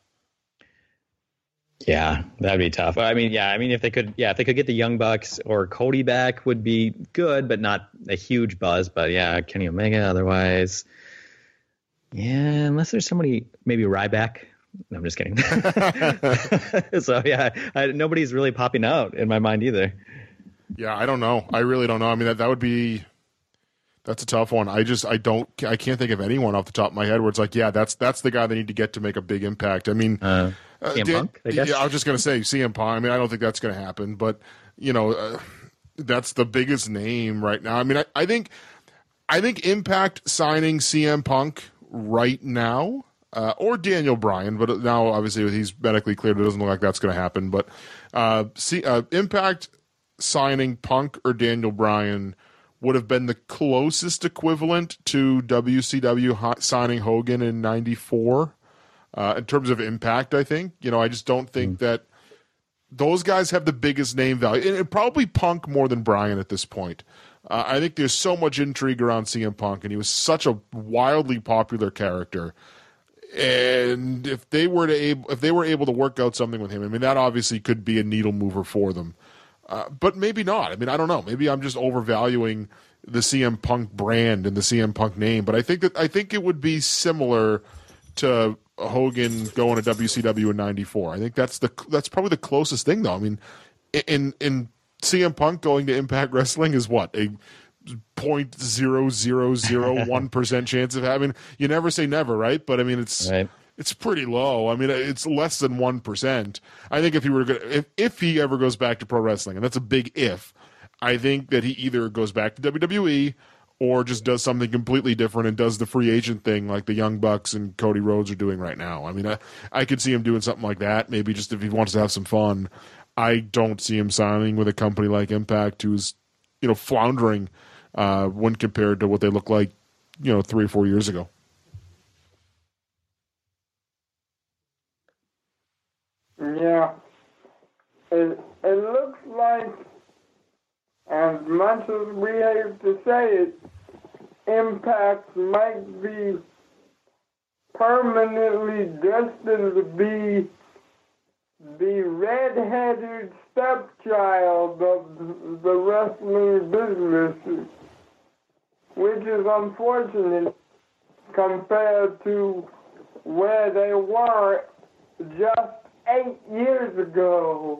Yeah, that'd be tough. I mean, if they could get the Young Bucks or Cody back, would be good, but not a huge buzz. But yeah, Kenny Omega. Otherwise, yeah, unless there's somebody, maybe Ryback. No, I'm just kidding. So yeah, nobody's really popping out in my mind either. Yeah, I don't know. I really don't know. I mean, that's a tough one. I can't think of anyone off the top of my head where it's like, yeah, that's the guy they need to get to make a big impact. I mean, CM Punk, I guess. Yeah, I was just going to say CM Punk. I mean, I don't think that's going to happen, but that's the biggest name right now. I mean, I think Impact signing CM Punk right now, or Daniel Bryan, but now obviously he's medically cleared, it doesn't look like that's going to happen. But Impact signing Punk or Daniel Bryan would have been the closest equivalent to WCW signing Hogan in '94 in terms of impact. I think I just don't think that those guys have the biggest name value, and probably Punk more than Bryan at this point. I think there's so much intrigue around CM Punk, and he was such a wildly popular character. And if they were able to work out something with him, I mean, that obviously could be a needle mover for them. But maybe not. I mean, I don't know. Maybe I'm just overvaluing the CM Punk brand and the CM Punk name. But I think it would be similar to Hogan going to WCW in '94. I think that's probably the closest thing, though. I mean, in CM Punk going to Impact Wrestling is what, a 0.0001% chance of having. You never say never, right? But I mean, it's. Right. It's pretty low. I mean, it's less than 1%. I think if he ever goes back to pro wrestling, and that's a big if, I think that he either goes back to WWE or just does something completely different and does the free agent thing like the Young Bucks and Cody Rhodes are doing right now. I mean, I could see him doing something like that, maybe just if he wants to have some fun. I don't see him signing with a company like Impact, who's floundering when compared to what they look like 3 or 4 years ago. Yeah, it looks like, as much as we hate to say it, Impact might be permanently destined to be the red-headed stepchild of the wrestling business, which is unfortunate compared to where they were just 8 years ago.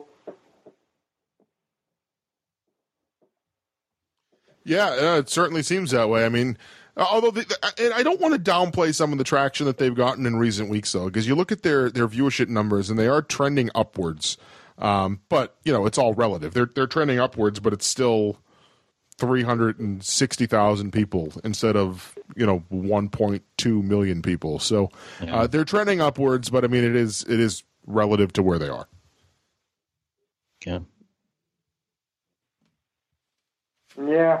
Yeah, it certainly seems that way. I mean, although and I don't want to downplay some of the traction that they've gotten in recent weeks, though, because you look at their viewership numbers and they are trending upwards. But it's all relative. They're trending upwards, but it's still 360,000 people instead of 1.2 million people. So they're trending upwards, but I mean it is relative to where they are. Yeah. Yeah.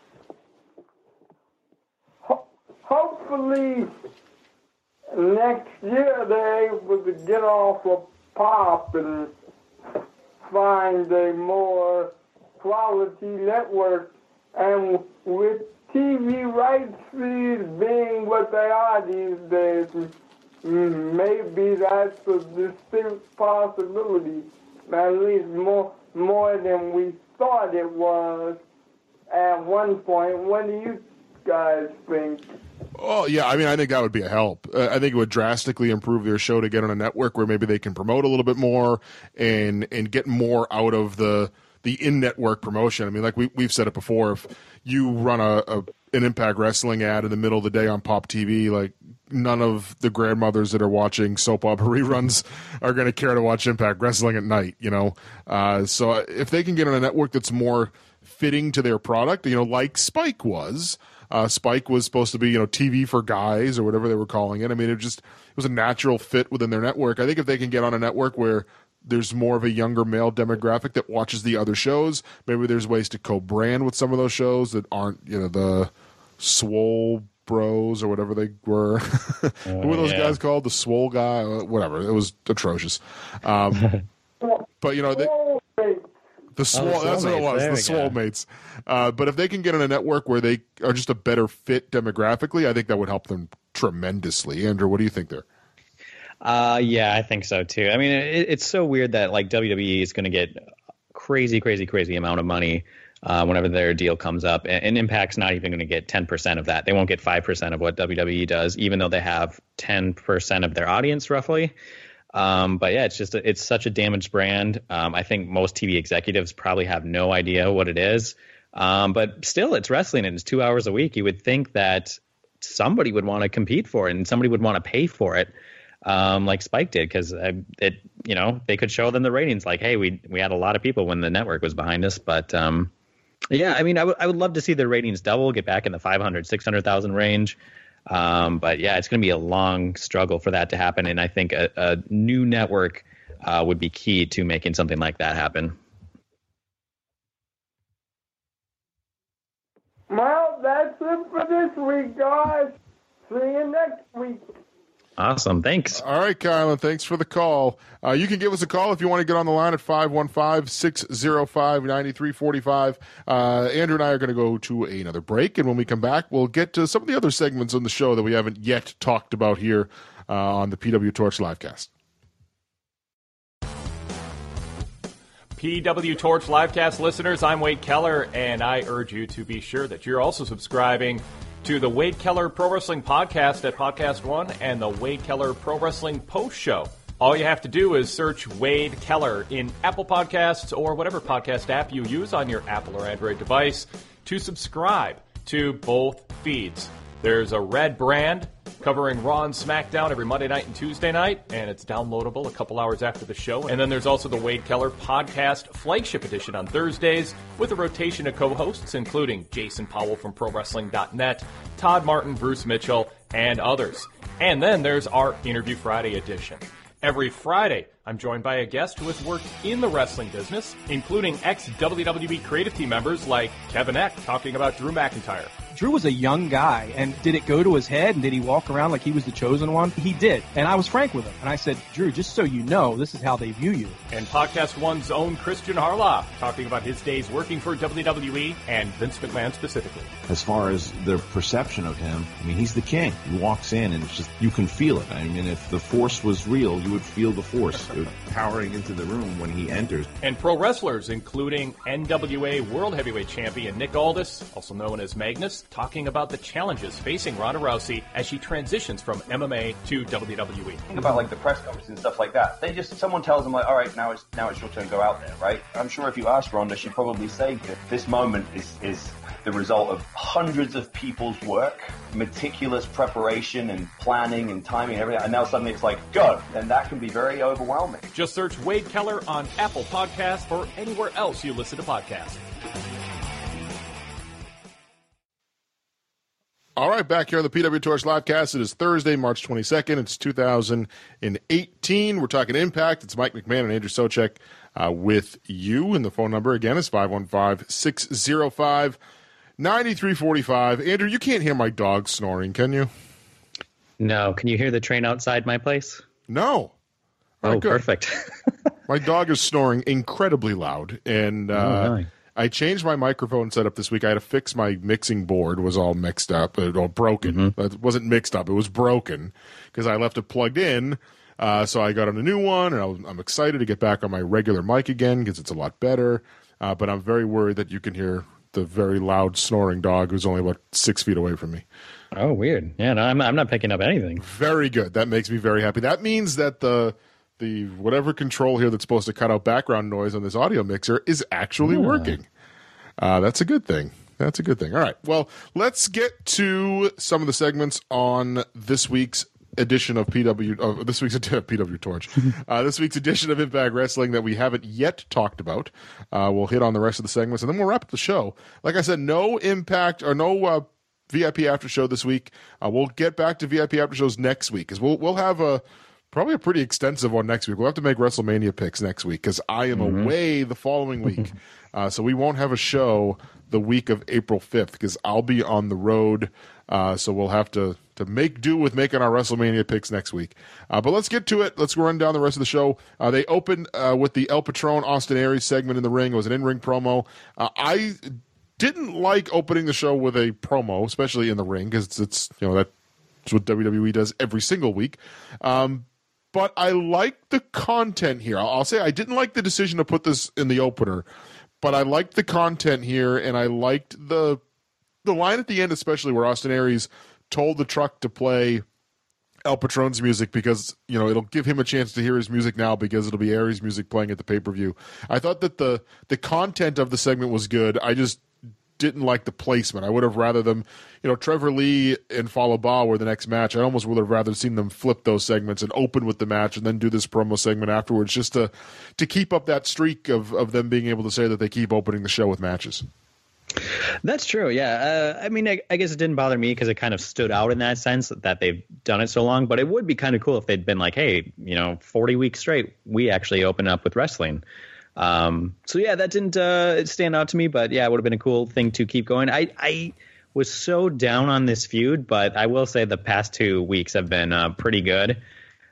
Hopefully next year they're able to get off of Pop and find a more quality network. And with TV rights fees being what they are these days, maybe that's a distinct possibility, at least more than we thought it was at one point. What do you guys think? Oh, yeah, I mean, I think that would be a help. I think it would drastically improve their show to get on a network where maybe they can promote a little bit more and get more out of the in-network promotion. I mean, like we've said it before, if you run an Impact Wrestling ad in the middle of the day on Pop TV, like none of the grandmothers that are watching soap opera reruns are going to care to watch Impact Wrestling at night, So if they can get on a network that's more fitting to their product, like Spike was. Spike was supposed to be, TV for guys or whatever they were calling it. I mean, it was a natural fit within their network. I think if they can get on a network where there's more of a younger male demographic that watches the other shows, maybe there's ways to co-brand with some of those shows that aren't, the Swole Bros or whatever they were. Who were those guys called? The Swole Guy? Whatever. It was atrocious. But, the Swole, that's what it was, the Swole Mates. But if they can get on a network where they are just a better fit demographically, I think that would help them tremendously. Andrew, what do you think there? Yeah, I think so too. I mean, it's so weird that like WWE is going to get crazy amount of money whenever their deal comes up, and Impact's not even going to get 10% of that. They won't get 5% of what WWE does, even though they have 10% of their audience roughly. But yeah, it's such a damaged brand. I think most TV executives probably have no idea what it is. But still, it's wrestling and it's 2 hours a week. You would think that somebody would want to compete for it and somebody would want to pay for it, like Spike did, because they could show them the ratings. Like, hey, we had a lot of people when the network was behind us. But yeah, I mean, I would love to see the ratings double, get back in the 500, 600,000 range. But yeah, it's going to be a long struggle for that to happen. And I think a new network would be key to making something like that happen. Well, that's it for this week, guys. See you next week. Awesome. Thanks. All right, Kylan, thanks for the call. You can give us a call if you want to get on the line at 515-605-9345. Andrew and I are going to go to another break, and when we come back, we'll get to some of the other segments on the show that we haven't yet talked about here on the PW Torch Livecast. PW Torch Livecast listeners, I'm Wade Keller, and I urge you to be sure that you're also subscribing to the Wade Keller Pro Wrestling Podcast at Podcast One and the Wade Keller Pro Wrestling Post Show. All you have to do is search Wade Keller in Apple Podcasts or whatever podcast app you use on your Apple or Android device to subscribe to both feeds. There's a red brand covering Raw and SmackDown every Monday night and Tuesday night, and it's downloadable a couple hours after the show. And then there's also the Wade Keller Podcast Flagship Edition on Thursdays with a rotation of co-hosts, including Jason Powell from ProWrestling.net, Todd Martin, Bruce Mitchell, and others. And then there's our Interview Friday edition. Every Friday, I'm joined by a guest who has worked in the wrestling business, including ex-WWE creative team members like Kevin Eck talking about Drew McIntyre. Drew was a young guy, and did it go to his head, and did he walk around like he was the chosen one? He did, and I was frank with him, and I said, Drew, just so you know, this is how they view you. And Podcast One's own Christian Harloff talking about his days working for WWE and Vince McMahon specifically. As far as their perception of him, I mean, he's the king. He walks in, and it's just, you can feel it. I mean, if the Force was real, you would feel the Force powering into the room when he enters. And pro wrestlers, including NWA World Heavyweight Champion Nick Aldis, also known as Magnus, talking about the challenges facing Ronda Rousey as she transitions from MMA to WWE. Think about like the press conferences and stuff like that. Someone tells them like, all right, now it's your turn to go out there, right? I'm sure if you asked Ronda, she'd probably say that this moment is the result of hundreds of people's work, meticulous preparation and planning and timing and everything, and now suddenly it's like, go! And that can be very overwhelming. Just search Wade Keller on Apple Podcasts or anywhere else you listen to podcasts. All right, back here on the PW Torch Livecast. It is Thursday, March 22nd. It's 2018. We're talking Impact. It's Mike McMahon and Andrew Socek with you. And the phone number, again, is 515-605-9345. Andrew, you can't hear my dog snoring, can you? No. Can you hear the train outside my place? No. Oh, right, perfect. My dog is snoring incredibly loud. And I changed my microphone setup this week. I had to fix my mixing board. It was all mixed up, or broken. Mm-hmm. It wasn't mixed up. It was broken because I left it plugged in. So I got on a new one, and I'm excited to get back on my regular mic again because it's a lot better. But I'm very worried that you can hear the very loud snoring dog who's only about 6 feet away from me. Oh, weird. Yeah, no, I'm not picking up anything. Very good. That makes me very happy. That means that the whatever control here that's supposed to cut out background noise on this audio mixer is actually working. That's a good thing. That's a good thing. All right. Well, let's get to some of the segments on this week's edition of this week's PW Torch. This week's edition of Impact Wrestling that we haven't yet talked about. We'll hit on the rest of the segments, and then we'll wrap up the show. Like I said, no Impact or no VIP after show this week. We'll get back to VIP after shows next week because we'll have probably a pretty extensive one next week. We'll have to make WrestleMania picks next week because I am away the following week. So we won't have a show the week of April 5th because I'll be on the road. So we'll have to make do with making our WrestleMania picks next week. But let's get to it. Let's run down the rest of the show. They opened with the El Patron Austin Aries segment in the ring. It was an in-ring promo. I didn't like opening the show with a promo, especially in the ring, because that's what WWE does every single week. But I like the content here. I'll say I didn't like the decision to put this in the opener, but I liked the content here, and I liked the line at the end, especially where Austin Aries told the truck to play El Patron's music because it'll give him a chance to hear his music now because it'll be Aries' music playing at the pay-per-view. I thought that the content of the segment was good. I just didn't like the placement. I would have rather them, Trevor Lee and Fallah Bahh were the next match. I almost would have rather seen them flip those segments and open with the match and then do this promo segment afterwards just to keep up that streak of them being able to say that they keep opening the show with matches. That's true. Yeah. I mean, I guess it didn't bother me because it kind of stood out in that sense that they've done it so long, but it would be kind of cool if they'd been like, hey, 40 weeks straight, we actually open up with wrestling. So yeah, that didn't stand out to me, but yeah, it would have been a cool thing to keep going. I was so down on this feud, but I will say the past 2 weeks have been pretty good.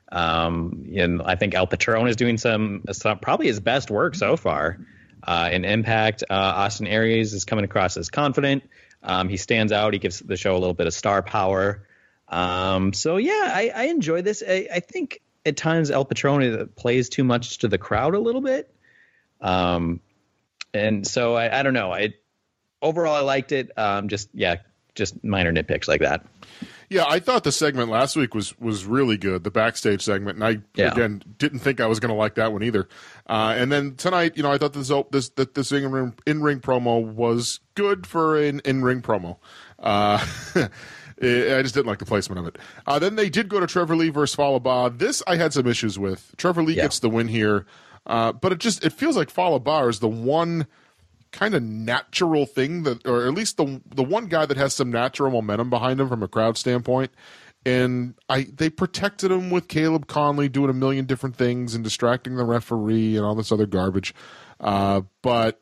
And I think El Patron is doing some probably his best work so far in Impact. Austin Aries is coming across as confident. He stands out. He gives the show a little bit of star power. So yeah, I enjoy this. I think at times El Patron plays too much to the crowd a little bit. And so I don't know. Overall I liked it. Just minor nitpicks like that. Yeah, I thought the segment last week was really good, the backstage segment, and I again didn't think I was going to like that one either. And then tonight, I thought this in-ring promo was good for an in-ring promo. I just didn't like the placement of it. Then they did go to Trevor Lee versus Fallah Bahh. This I had some issues with. Trevor Lee gets the win here. But it feels like Fallah Bahh is the one kind of natural thing or at least the one guy that has some natural momentum behind him from a crowd standpoint. And they protected him with Caleb Conley doing a million different things and distracting the referee and all this other garbage. But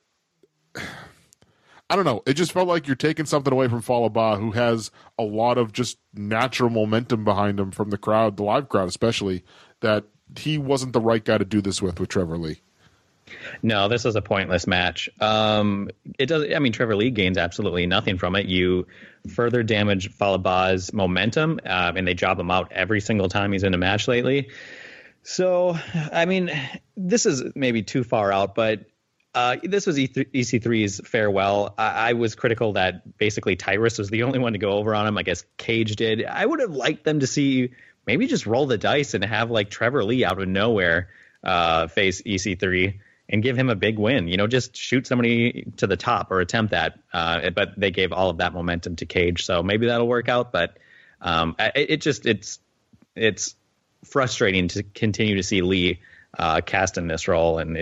I don't know. It just felt like you're taking something away from Fallah Bahh, who has a lot of just natural momentum behind him from the crowd, the live crowd especially, that he wasn't the right guy to do this with Trevor Lee. No, this is a pointless match. It does. I mean, Trevor Lee gains absolutely nothing from it. You further damage Fallah Bahh's momentum, and they job him out every single time he's in a match lately. So, I mean, this is maybe too far out, but this was EC3's farewell. I was critical that basically Tyrus was the only one to go over on him. I guess Cage did. I would have liked them to see maybe just roll the dice and have like Trevor Lee out of nowhere face EC3 and give him a big win. You know, just shoot somebody to the top or attempt that. But they gave all of that momentum to Cage, so maybe that'll work out. But it's frustrating to continue to see Lee cast in this role, and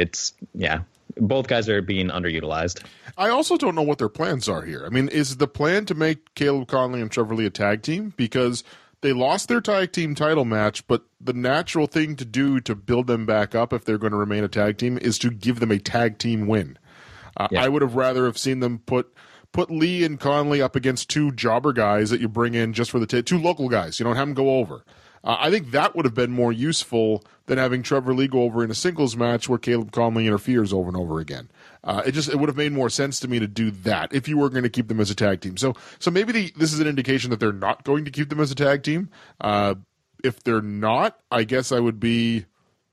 both guys are being underutilized. I also don't know what their plans are here. I mean, is the plan to make Caleb Conley and Trevor Lee a tag team? Because they lost their tag team title match, but the natural thing to do to build them back up if they're going to remain a tag team is to give them a tag team win. I would have rather have seen them put Lee and Conley up against two jobber guys that you bring in just for the two local guys. You don't have them go over. I think that would have been more useful than having Trevor Lee go over in a singles match where Caleb Conley interferes over and over again. It would have made more sense to me to do that if you were going to keep them as a tag team. So maybe this is an indication that they're not going to keep them as a tag team. If they're not, I guess I would be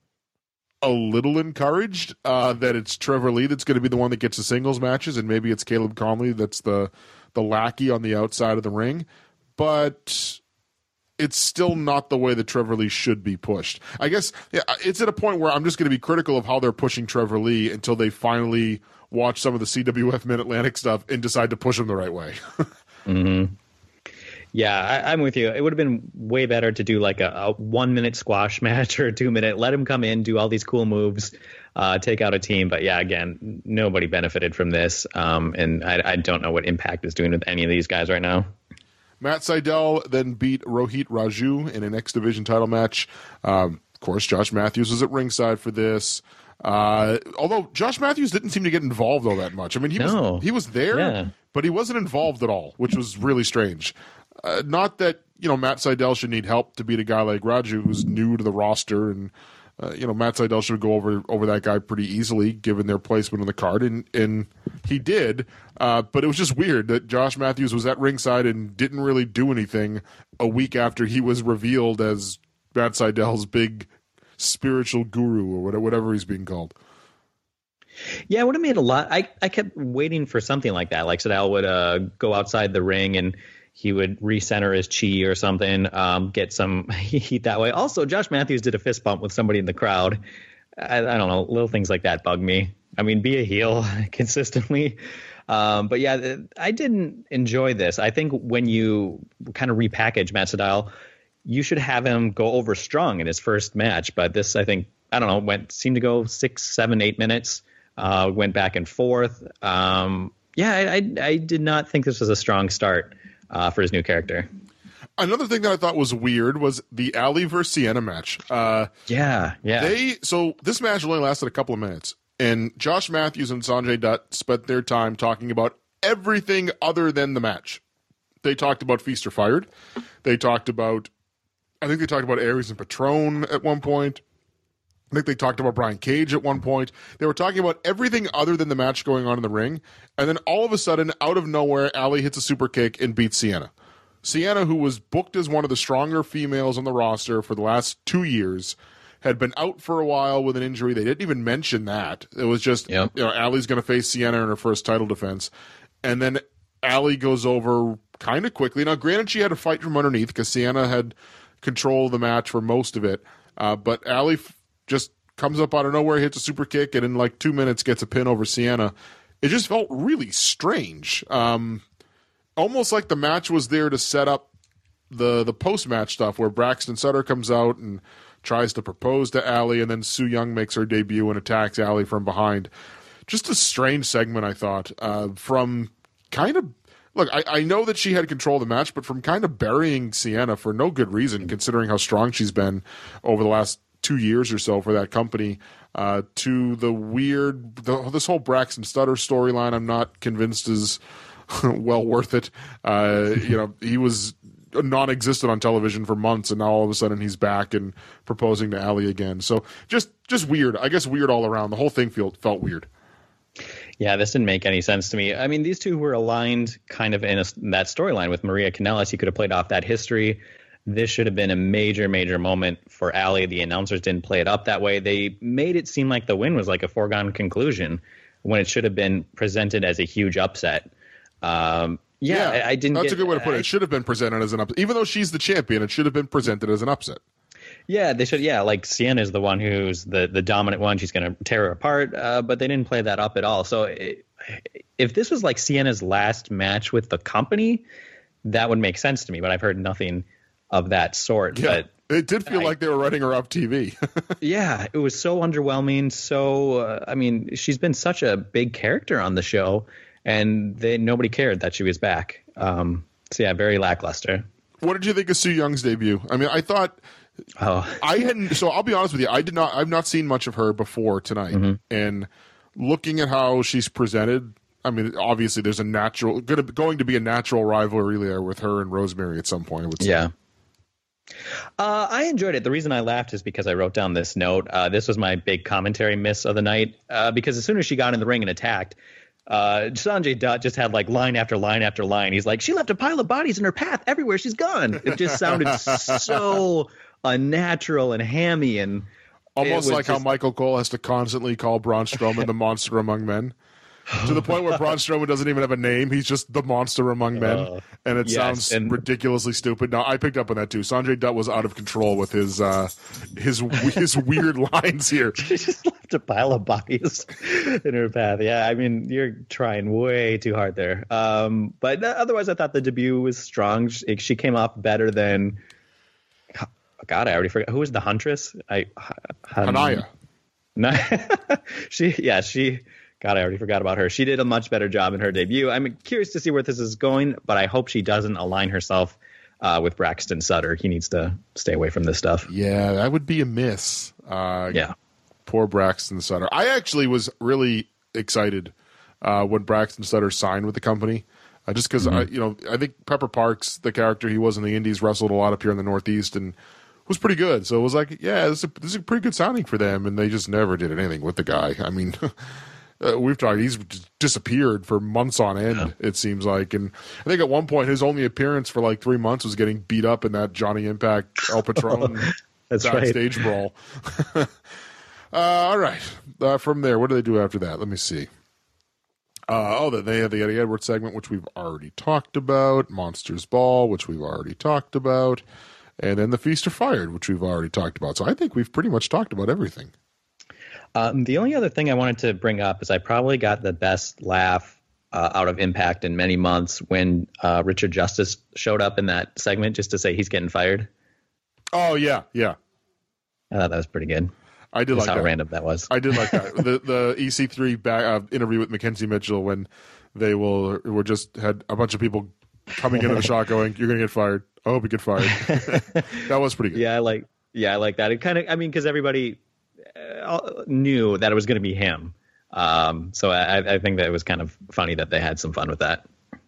a little encouraged that it's Trevor Lee that's going to be the one that gets the singles matches, and maybe it's Caleb Conley that's the lackey on the outside of the ring. But it's still not the way that Trevor Lee should be pushed. I guess it's at a point where I'm just going to be critical of how they're pushing Trevor Lee until they finally watch some of the CWF Mid-Atlantic stuff and decide to push him the right way. Mm-hmm. Yeah, I'm with you. It would have been way better to do like a 1 minute squash match or a 2 minute, let him come in, do all these cool moves, take out a team. But yeah, again, nobody benefited from this. And I don't know what Impact is doing with any of these guys right now. Matt Sydal then beat Rohit Raju in an X Division title match. Of course, Josh Matthews was at ringside for this. Although Josh Matthews didn't seem to get involved all that much. I mean, he was there, but he wasn't involved at all, which was really strange. Not that, Matt Sydal should need help to beat a guy like Raju who's new to the roster, and Matt Sydal should go over that guy pretty easily given their placement on the card, and he did. But it was just weird that Josh Matthews was at ringside and didn't really do anything a week after he was revealed as Matt Sydal's big spiritual guru or whatever he's being called. Yeah, it would have made a lot. I kept waiting for something like that. Like Sydal would go outside the ring and he would recenter his chi or something, get some heat that way. Also, Josh Matthews did a fist bump with somebody in the crowd. I don't know, little things like that bug me. I mean, be a heel consistently. But yeah, I didn't enjoy this. I think when you kind of repackage Matt Sydal, you should have him go over strong in his first match. But this, I think, seemed to go 6, 7, 8 minutes, went back and forth. I did not think this was a strong start for his new character. Another thing that I thought was weird was the Ali versus Sienna match. So this match only lasted a couple of minutes, and Josh Matthews and Sanjay Dutt spent their time talking about everything other than the match. They talked about Feast or Fired. I think they talked about Aries and Patron at one point. I think they talked about Brian Cage at one point. They were talking about everything other than the match going on in the ring. And then all of a sudden, out of nowhere, Ali hits a super kick and beats Sienna. Sienna, who was booked as one of the stronger females on the roster for the last 2 years, had been out for a while with an injury. They didn't even mention that. It was just, Ali's going to face Sienna in her first title defense. And then Ali goes over kind of quickly. Now, granted, she had to fight from underneath because Sienna had control of the match for most of it. But Ali just comes up out of nowhere, hits a super kick, and in like 2 minutes gets a pin over Sienna. It just felt really strange. Almost like the match was there to set up the post-match stuff where Braxton Sutter comes out and tries to propose to Ali, and then Su Yung makes her debut and attacks Ali from behind. Just a strange segment, I thought, from kind of look, I know that she had control of the match, but from kind of burying Sienna for no good reason, considering how strong she's been over the last 2 years or so for that company, to this whole Braxton Sutter storyline, I'm not convinced is well worth it. He was non-existent on television for months, and now all of a sudden he's back and proposing to Allie again. So just weird. I guess weird all around. The whole thing felt weird. Yeah, this didn't make any sense to me. I mean, these two were aligned kind of in that storyline with Maria Kanellis. You could have played off that history. This should have been a major, major moment for Allie. The announcers didn't play it up that way. They made it seem like the win was like a foregone conclusion when it should have been presented as a huge upset. I didn't. That's a good way to put it. It should have been presented as an upset. Even though she's the champion, it should have been presented as an upset. Yeah, they should. Yeah, like Sienna's the one who's the dominant one. She's going to tear her apart, but they didn't play that up at all. So if this was like Sienna's last match with the company, that would make sense to me. But I've heard nothing of that sort. Yeah, but it did feel like they were writing her off TV. Yeah, it was so underwhelming. So, she's been such a big character on the show, and nobody cared that she was back. Very lackluster. What did you think of Su Young's debut? I mean, I thought... I hadn't. So I'll be honest with you. I've not seen much of her before tonight. Mm-hmm. And looking at how she's presented, I mean, obviously there's going to be a natural rivalry there with her and Rosemary at some point, I would say. Yeah. I enjoyed it. The reason I laughed is because I wrote down this note. This was my big commentary miss of the night, because as soon as she got in the ring and attacked, Sanjay Dutt just had like line after line after line. He's like, she left a pile of bodies in her path everywhere she's gone. It just sounded so unnatural and hammy, and almost like how Michael Cole has to constantly call Braun Strowman the monster among men, to the point where Braun Strowman doesn't even have a name. He's just the monster among men, and it sounds ridiculously stupid. Now I picked up on that too. Sanjay Dutt was out of control with his weird lines here. She just left a pile of bodies in her path. Yeah, I mean, you're trying way too hard there. But otherwise, I thought the debut was strong. She came off better than. God, I already forgot. Who was the Huntress? Hanaya. God, I already forgot about her. She did a much better job in her debut. I'm curious to see where this is going, but I hope she doesn't align herself with Braxton Sutter. He needs to stay away from this stuff. Yeah, that would be a miss. Poor Braxton Sutter. I actually was really excited when Braxton Sutter signed with the company. Just because, I think Pepper Parks, the character he was in the Indies, wrestled a lot up here in the Northeast and was pretty good. So it was like, yeah, this is a pretty good sounding for them, and they just never did anything with the guy. I mean, we've talked, he's disappeared for months on end, it seems like. And I think at one point his only appearance for like 3 months was getting beat up in that Johnny Impact El Patron backstage brawl. All right. From there, what do they do after that? Let me see. They had the Eddie Edwards segment, which we've already talked about. Monsters Ball, which we've already talked about. And then the Feast or Fired, which we've already talked about. So I think we've pretty much talked about everything. The only other thing I wanted to bring up is I probably got the best laugh out of Impact in many months when Richard Justice showed up in that segment just to say he's getting fired. Oh, yeah, yeah. I thought that was pretty good. I did like how that. Random that was. I did like that. The EC3 interview with Mackenzie Mitchell when they were just had a bunch of people coming into the shot going, "You're going to get fired. I hope you get fired." That was pretty good. Yeah, I like that. It kind of, because everybody knew that it was going to be him. So I think that it was kind of funny that they had some fun with that.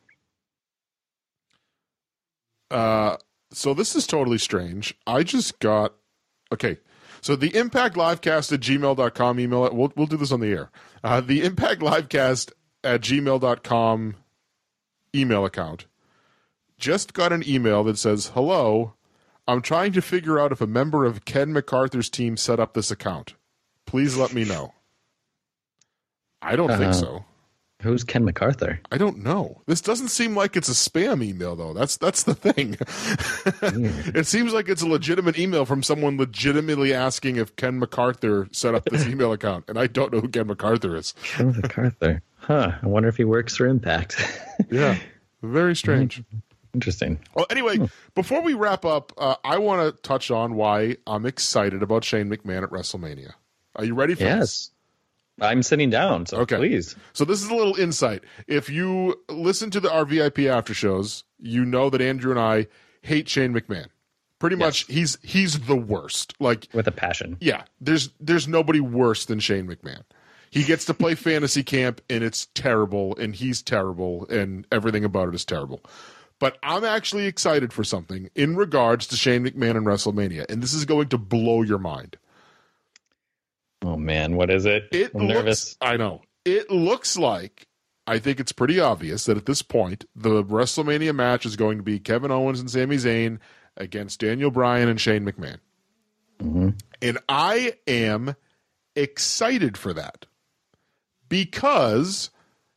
So this is totally strange. I just got So the Impact Livecast at gmail.com email. We'll do this on the air. The Impact Livecast at gmail.com email account just got an email that says, "Hello, I'm trying to figure out if a member of Ken MacArthur's team set up this account. Please let me know." I don't think so. Who's Ken MacArthur? I don't know. This doesn't seem like it's a spam email, though. That's the thing. It seems like it's a legitimate email from someone legitimately asking if Ken MacArthur set up this email account, and I don't know who Ken MacArthur is. Ken MacArthur. I wonder if he works for Impact. Yeah, very strange. Interesting. Well, anyway, before we wrap up, I want to touch on why I'm excited about Shane McMahon at WrestleMania. Are you ready for this? I'm sitting down, so Okay. please. So this is a little insight. If you listen to our VIP after shows, you know that Andrew and I hate Shane McMahon. Pretty much, he's the worst. Like, with a passion. yeah, there's nobody worse than Shane McMahon. He gets to play fantasy camp, and it's terrible, and he's terrible, and everything about it is terrible. But I'm actually excited for something in regards to Shane McMahon and WrestleMania, and this is going to blow your mind. Oh man, what is it? I'm nervous. I know. It looks like, I think it's pretty obvious that at this point, the WrestleMania match is going to be Kevin Owens and Sami Zayn against Daniel Bryan and Shane McMahon. Mm-hmm. And I am excited for that because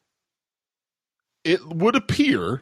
it would appear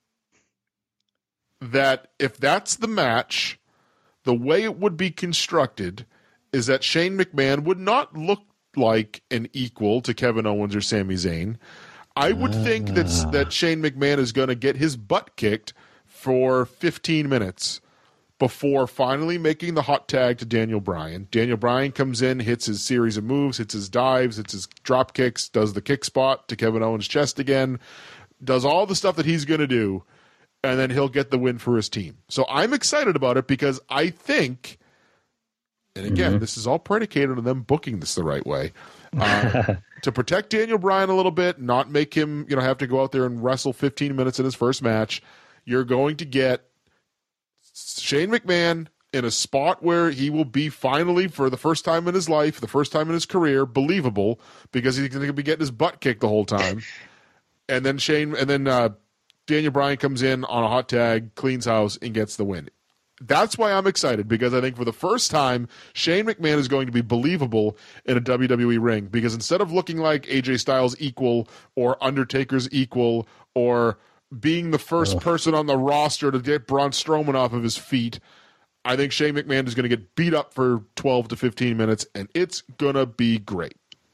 that if that's the match, the way it would be constructed is that Shane McMahon would not look like an equal to Kevin Owens or Sami Zayn. I would think that Shane McMahon is going to get his butt kicked for 15 minutes before finally making the hot tag to Daniel Bryan. Daniel Bryan comes in, hits his series of moves, hits his dives, hits his drop kicks, does the kick spot to Kevin Owens' chest again, does all the stuff that he's going to do, and then he'll get the win for his team. So I'm excited about it because I think, and again, this is all predicated on them booking this the right way, to protect Daniel Bryan a little bit, not make him have to go out there and wrestle 15 minutes in his first match. You're going to get Shane McMahon in a spot where he will be finally, for the first time in his life, the first time in his career, believable because he's going to be getting his butt kicked the whole time. And then Daniel Bryan comes in on a hot tag, cleans house, and gets the win. That's why I'm excited, because I think for the first time, Shane McMahon is going to be believable in a WWE ring, because instead of looking like AJ Styles equal or Undertaker's equal or being the first person on the roster to get Braun Strowman off of his feet, I think Shane McMahon is going to get beat up for 12 to 15 minutes, and it's going to be great.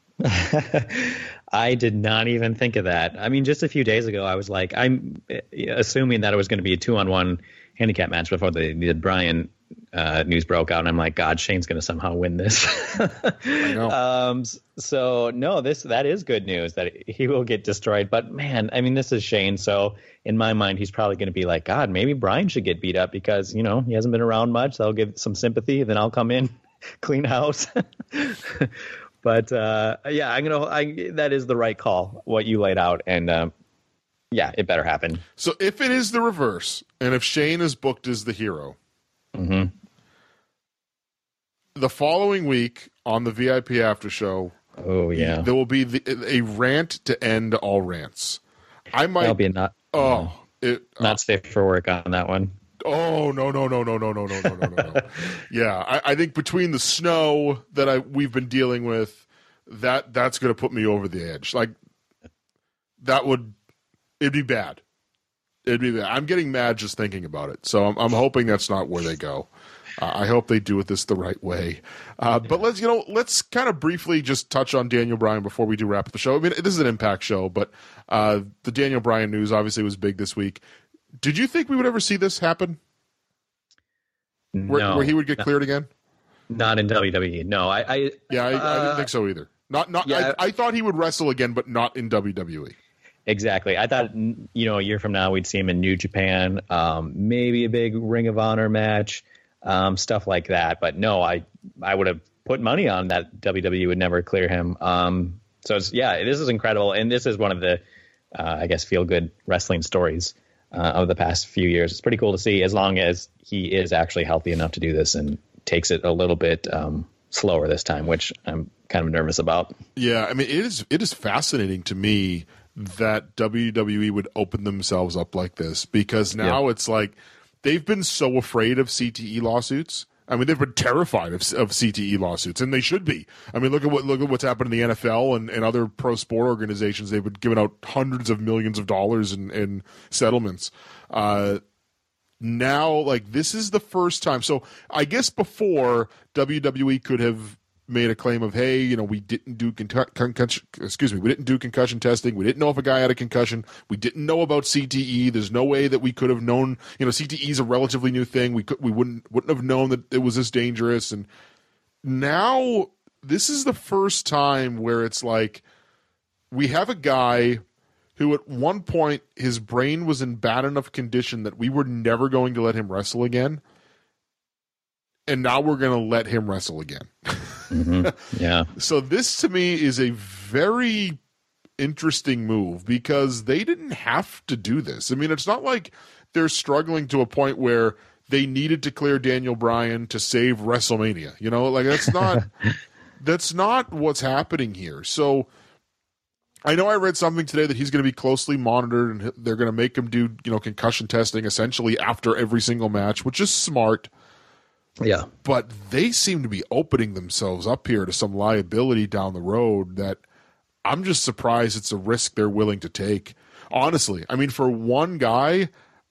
I did not even think of that. I mean, just a few days ago, I was like, I'm assuming that it was going to be a 2-on-1 handicap match before the Bryan news broke out, and I'm like, God, Shane's going to somehow win this. I know. So no, that is good news that he will get destroyed. But man, I mean, this is Shane, so in my mind, he's probably going to be like, God, maybe Bryan should get beat up because he hasn't been around much. So I'll give some sympathy, then I'll come in, clean house. But yeah, that is the right call, what you laid out, and yeah, it better happen. So if it is the reverse, and if Shane is booked as the hero, the following week on the VIP after show, there will be a rant to end all rants. I might That'll be not safe for work on that one. Oh no! Yeah, I think between the snow that we've been dealing with, that's going to put me over the edge. Like it'd be bad. It'd be bad. I'm getting mad just thinking about it. So I'm hoping that's not where they go. I hope they do it this the right way. But let's kind of briefly just touch on Daniel Bryan before we do wrap up the show. I mean, this is an Impact show, but the Daniel Bryan news obviously was big this week. Did you think we would ever see this happen? No, where he would get cleared again? Not in WWE. No, I didn't think so either. I thought he would wrestle again, but not in WWE. Exactly. I thought, a year from now we'd see him in New Japan, maybe a big Ring of Honor match, stuff like that. But no, I would have put money on that WWE would never clear him. So this is incredible, and this is one of the, feel good wrestling stories of the past few years. It's pretty cool to see, as long as he is actually healthy enough to do this and takes it a little bit slower this time, which I'm kind of nervous about. Yeah, I mean, it is fascinating to me that WWE would open themselves up like this, because now it's like they've been so afraid of CTE lawsuits. I mean, they've been terrified of CTE lawsuits, and they should be. I mean, look at what's happened in the NFL and other pro sport organizations. They've been giving out hundreds of millions of dollars in settlements. Now, like, this is the first time. So I guess before, WWE could have made a claim of, hey, we didn't do we didn't do concussion testing. We didn't know if a guy had a concussion. We didn't know about CTE. There's no way that we could have known. CTE is a relatively new thing. We wouldn't have known that it was this dangerous. And now this is the first time where it's like we have a guy who at one point his brain was in bad enough condition that we were never going to let him wrestle again. And now we're going to let him wrestle again. Yeah. So this to me is a very interesting move because they didn't have to do this. I mean, it's not like they're struggling to a point where they needed to clear Daniel Bryan to save WrestleMania. You know, like that's not what's happening here. So I know I read something today that he's going to be closely monitored and they're going to make him do, concussion testing essentially after every single match, which is smart. Yeah. But they seem to be opening themselves up here to some liability down the road that I'm just surprised it's a risk they're willing to take. Honestly, I mean, for one guy,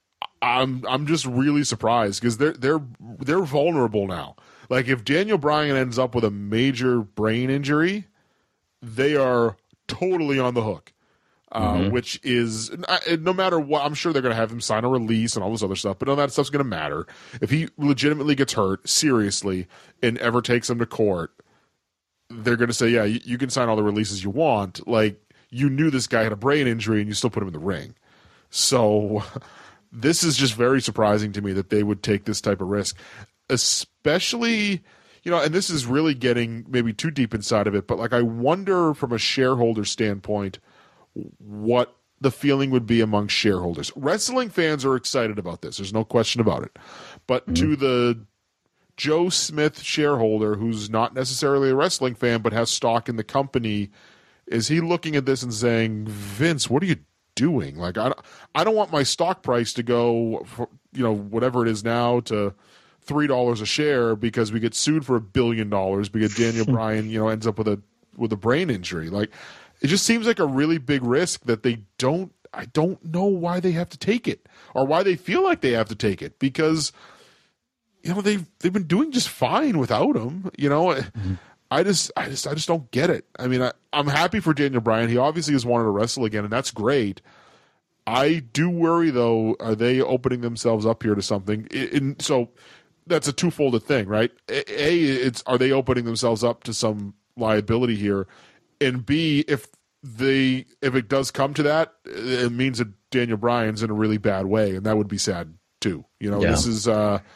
I'm just really surprised because they're vulnerable now. Like if Daniel Bryan ends up with a major brain injury, they are totally on the hook, which is no matter what. I'm sure they're going to have him sign a release and all this other stuff, but none of that stuff's going to matter. If he legitimately gets hurt seriously and ever takes him to court, they're going to say, yeah, you can sign all the releases you want. Like, you knew this guy had a brain injury and you still put him in the ring. So this is just very surprising to me that they would take this type of risk, especially, and this is really getting maybe too deep inside of it, but like I wonder from a shareholder standpoint what the feeling would be among shareholders. Wrestling fans are excited about this. There's no question about it. But to the Joe Smith shareholder who's not necessarily a wrestling fan but has stock in the company, is he looking at this and saying, Vince, what are you doing? Like, I don't want my stock price to go, whatever it is now, to $3 a share because we get sued for $1 billion because Daniel Bryan, ends up with a brain injury. Like, it just seems like a really big risk that I don't know why they have to take it or why they feel like they have to take it because, they've been doing just fine without him. I just don't get it. I mean, I'm happy for Daniel Bryan. He obviously has wanted to wrestle again, and that's great. I do worry, though, are they opening themselves up here to something? So that's a twofold thing, right? A, are they opening themselves up to some liability here? And B, if it does come to that, it means that Daniel Bryan's in a really bad way, and that would be sad too. This is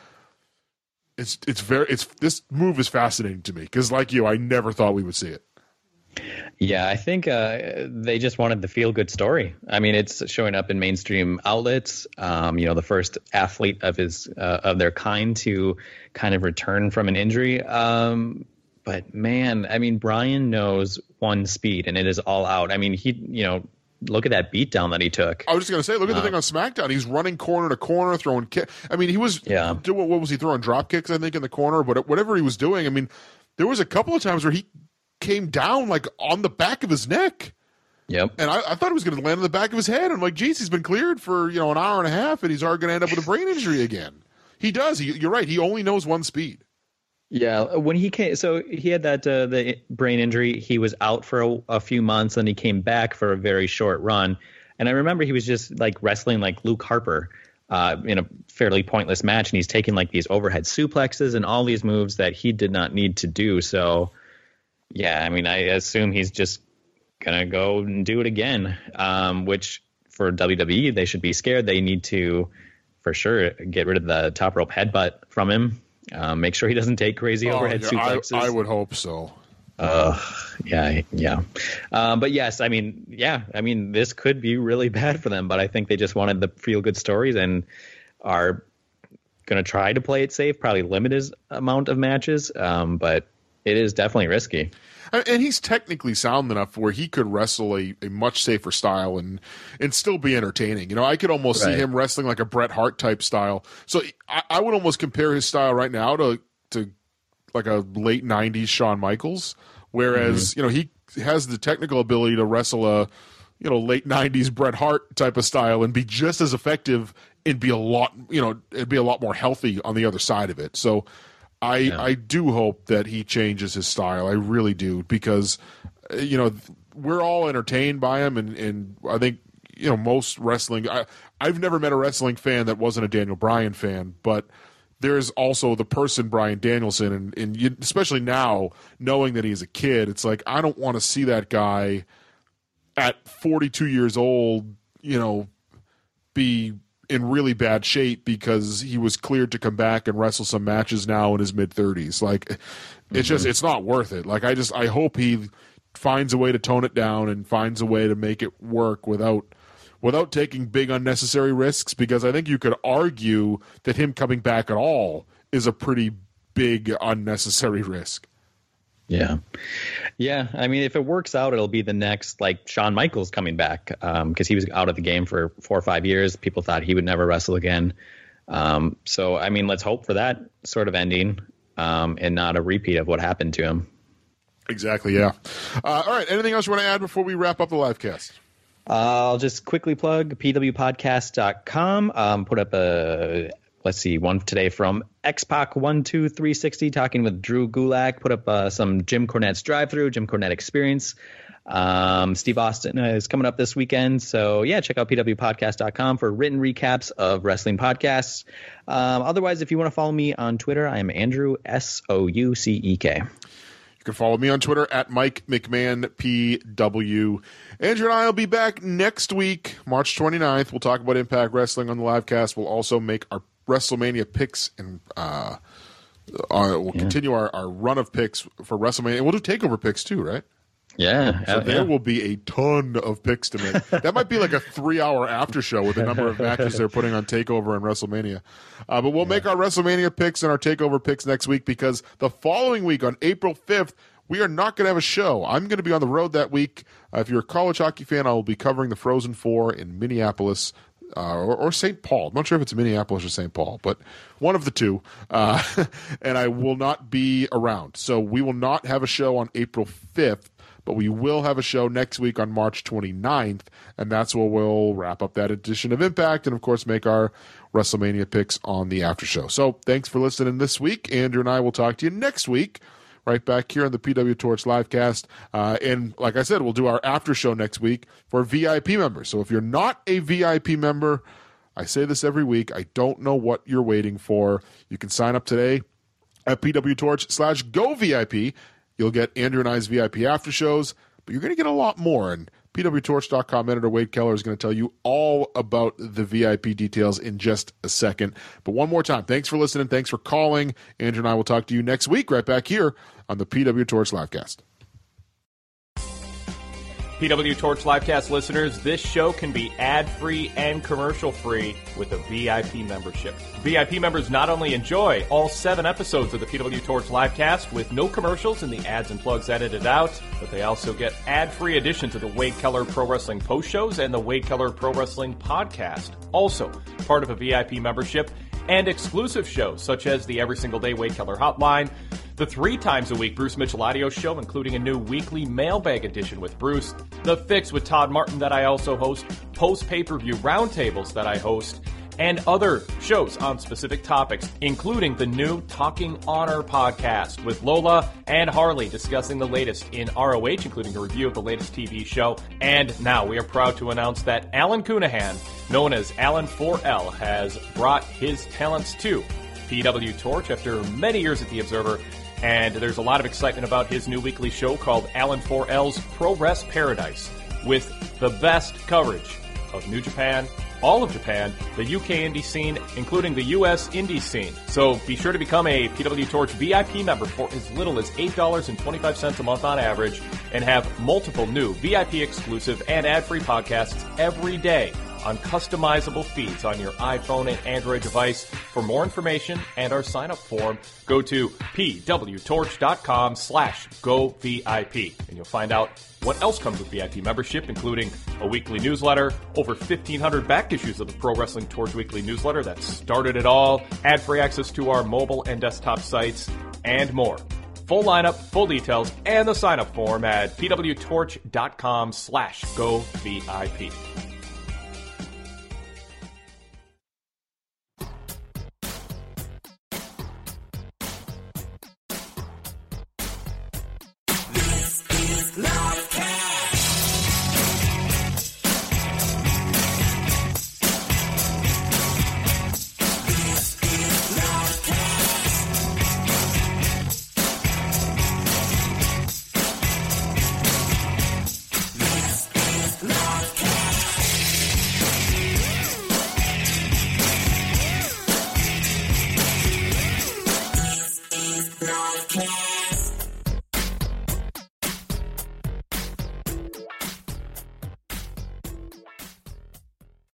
this move is fascinating to me because, like you, I never thought we would see it. Yeah, I think they just wanted the feel-good story. I mean, it's showing up in mainstream outlets. The first athlete of their kind to kind of return from an injury. But man, I mean, Bryan knows one speed, and it is all out. I mean, look at that beatdown that he took. I was just going to say, look at the thing on SmackDown. He's running corner to corner, throwing kick. I mean, he was what was he throwing? Drop kicks, I think, in the corner. But whatever he was doing, I mean, there was a couple of times where he came down like on the back of his neck. Yep. And I thought he was going to land on the back of his head. I'm like, geez, he's been cleared for an hour and a half, and he's already going to end up with a brain injury again. He does. You're right. He only knows one speed. Yeah, when he came, so he had that the brain injury. He was out for a few months, and he came back for a very short run. And I remember he was just like wrestling like Luke Harper in a fairly pointless match, and he's taking like these overhead suplexes and all these moves that he did not need to do. So, yeah, I mean, I assume he's just gonna go and do it again. Which for WWE, they should be scared. They need to, for sure, get rid of the top rope headbutt from him. Make sure he doesn't take crazy overhead suplexes. I would hope so. Yeah. But yes, I mean, this could be really bad for them, but I think they just wanted the feel-good stories and are going to try to play it safe, probably limit his amount of matches, but it is definitely risky. And he's technically sound enough where he could wrestle a much safer style and still be entertaining. I could almost see him wrestling like a Bret Hart type style. So I would almost compare his style right now to like a late 90s Shawn Michaels, whereas, he has the technical ability to wrestle a, late 90s Bret Hart type of style and be just as effective and be a lot, it'd be a lot more healthy on the other side of it. So I do hope that he changes his style. I really do, because we're all entertained by him, and I think most wrestling. I've never met a wrestling fan that wasn't a Daniel Bryan fan, but there's also the person Bryan Danielson, and you, especially now knowing that he's a kid, it's like I don't want to see that guy at 42 years old, be in really bad shape because he was cleared to come back and wrestle some matches now in his mid-30s. Like, it's not worth it. Like, I hope he finds a way to tone it down and finds a way to make it work without taking big unnecessary risks, because I think you could argue that him coming back at all is a pretty big unnecessary risk. Yeah. I mean, if it works out, it'll be the next, like, Shawn Michaels coming back, because he was out of the game for 4 or 5 years. People thought he would never wrestle again. So, I mean, let's hope for that sort of ending, and not a repeat of what happened to him. Exactly, yeah. All right, anything else you want to add before we wrap up the live cast? I'll just quickly plug pwpodcast.com. Put up one today from X-Pac12360 talking with Drew Gulak. Put up some Jim Cornette's drive-through, Jim Cornette Experience. Steve Austin is coming up this weekend. So, yeah, check out pwpodcast.com for written recaps of wrestling podcasts. Otherwise, if you want to follow me on Twitter, I am Andrew Soucek. You can follow me on Twitter at Mike McMahon PW. Andrew and I will be back next week, March 29th. We'll talk about Impact Wrestling on the live cast. We'll also make our WrestleMania picks, and we'll continue our run of picks for WrestleMania. And we'll do TakeOver picks too, right? Yeah. So there will be a ton of picks to make. That might be like a 3-hour after show with the number of matches they're putting on TakeOver and WrestleMania. But we'll make our WrestleMania picks and our TakeOver picks next week, because the following week on April 5th, we are not going to have a show. I'm going to be on the road that week. If you're a college hockey fan, I will be covering the Frozen Four in Minneapolis or St. Paul. I'm not sure if it's Minneapolis or St. Paul, but one of the two. And I will not be around. So we will not have a show on April 5th. But we will have a show next week on March 29th, and that's where we'll wrap up that edition of Impact and, of course, make our WrestleMania picks on the after show. So thanks for listening this week. Andrew and I will talk to you next week, right back here on the PW Torch livecast. And like I said, we'll do our after show next week for VIP members. So if you're not a VIP member, I say this every week, I don't know what you're waiting for. You can sign up today at pwtorch/govip. You'll get Andrew and I's VIP after shows, but you're going to get a lot more. And pwtorch.com editor Wade Keller is going to tell you all about the VIP details in just a second. But one more time, thanks for listening. Thanks for calling. Andrew and I will talk to you next week right back here on the PW Torch livecast. PW Torch Livecast listeners, this show can be ad-free and commercial-free with a VIP membership. VIP members not only enjoy all 7 episodes of the PW Torch Livecast with no commercials and the ads and plugs edited out, but they also get ad-free editions of the Wade Keller Pro Wrestling post shows and the Wade Keller Pro Wrestling podcast. Also, part of a VIP membership, and exclusive shows such as the Every Single Day Wade Keller Hotline, the 3 times a week Bruce Mitchell audio show, including a new weekly mailbag edition with Bruce, The Fix with Todd Martin that I also host, post-pay-per-view roundtables that I host, and other shows on specific topics, including the new Talking Honor podcast with Lola and Harley discussing the latest in ROH, including a review of the latest TV show. And now we are proud to announce that Alan Cunahan, known as Alan 4L, has brought his talents to PW Torch after many years at The Observer. And there's a lot of excitement about his new weekly show called Alan 4L's Pro Wrest Paradise, with the best coverage of New Japan, all of Japan, the UK indie scene, including the US indie scene. So be sure to become a PW Torch VIP member for as little as $8.25 a month on average, and have multiple new VIP exclusive and ad-free podcasts every day on customizable feeds on your iPhone and Android device. For more information and our sign-up form, go to pwtorch.com/govip, and you'll find out what else comes with VIP membership, including a weekly newsletter, over 1,500 back issues of the Pro Wrestling Torch weekly newsletter that started it all, ad-free access to our mobile and desktop sites, and more. Full lineup, full details, and the sign-up form at pwtorch.com/govip.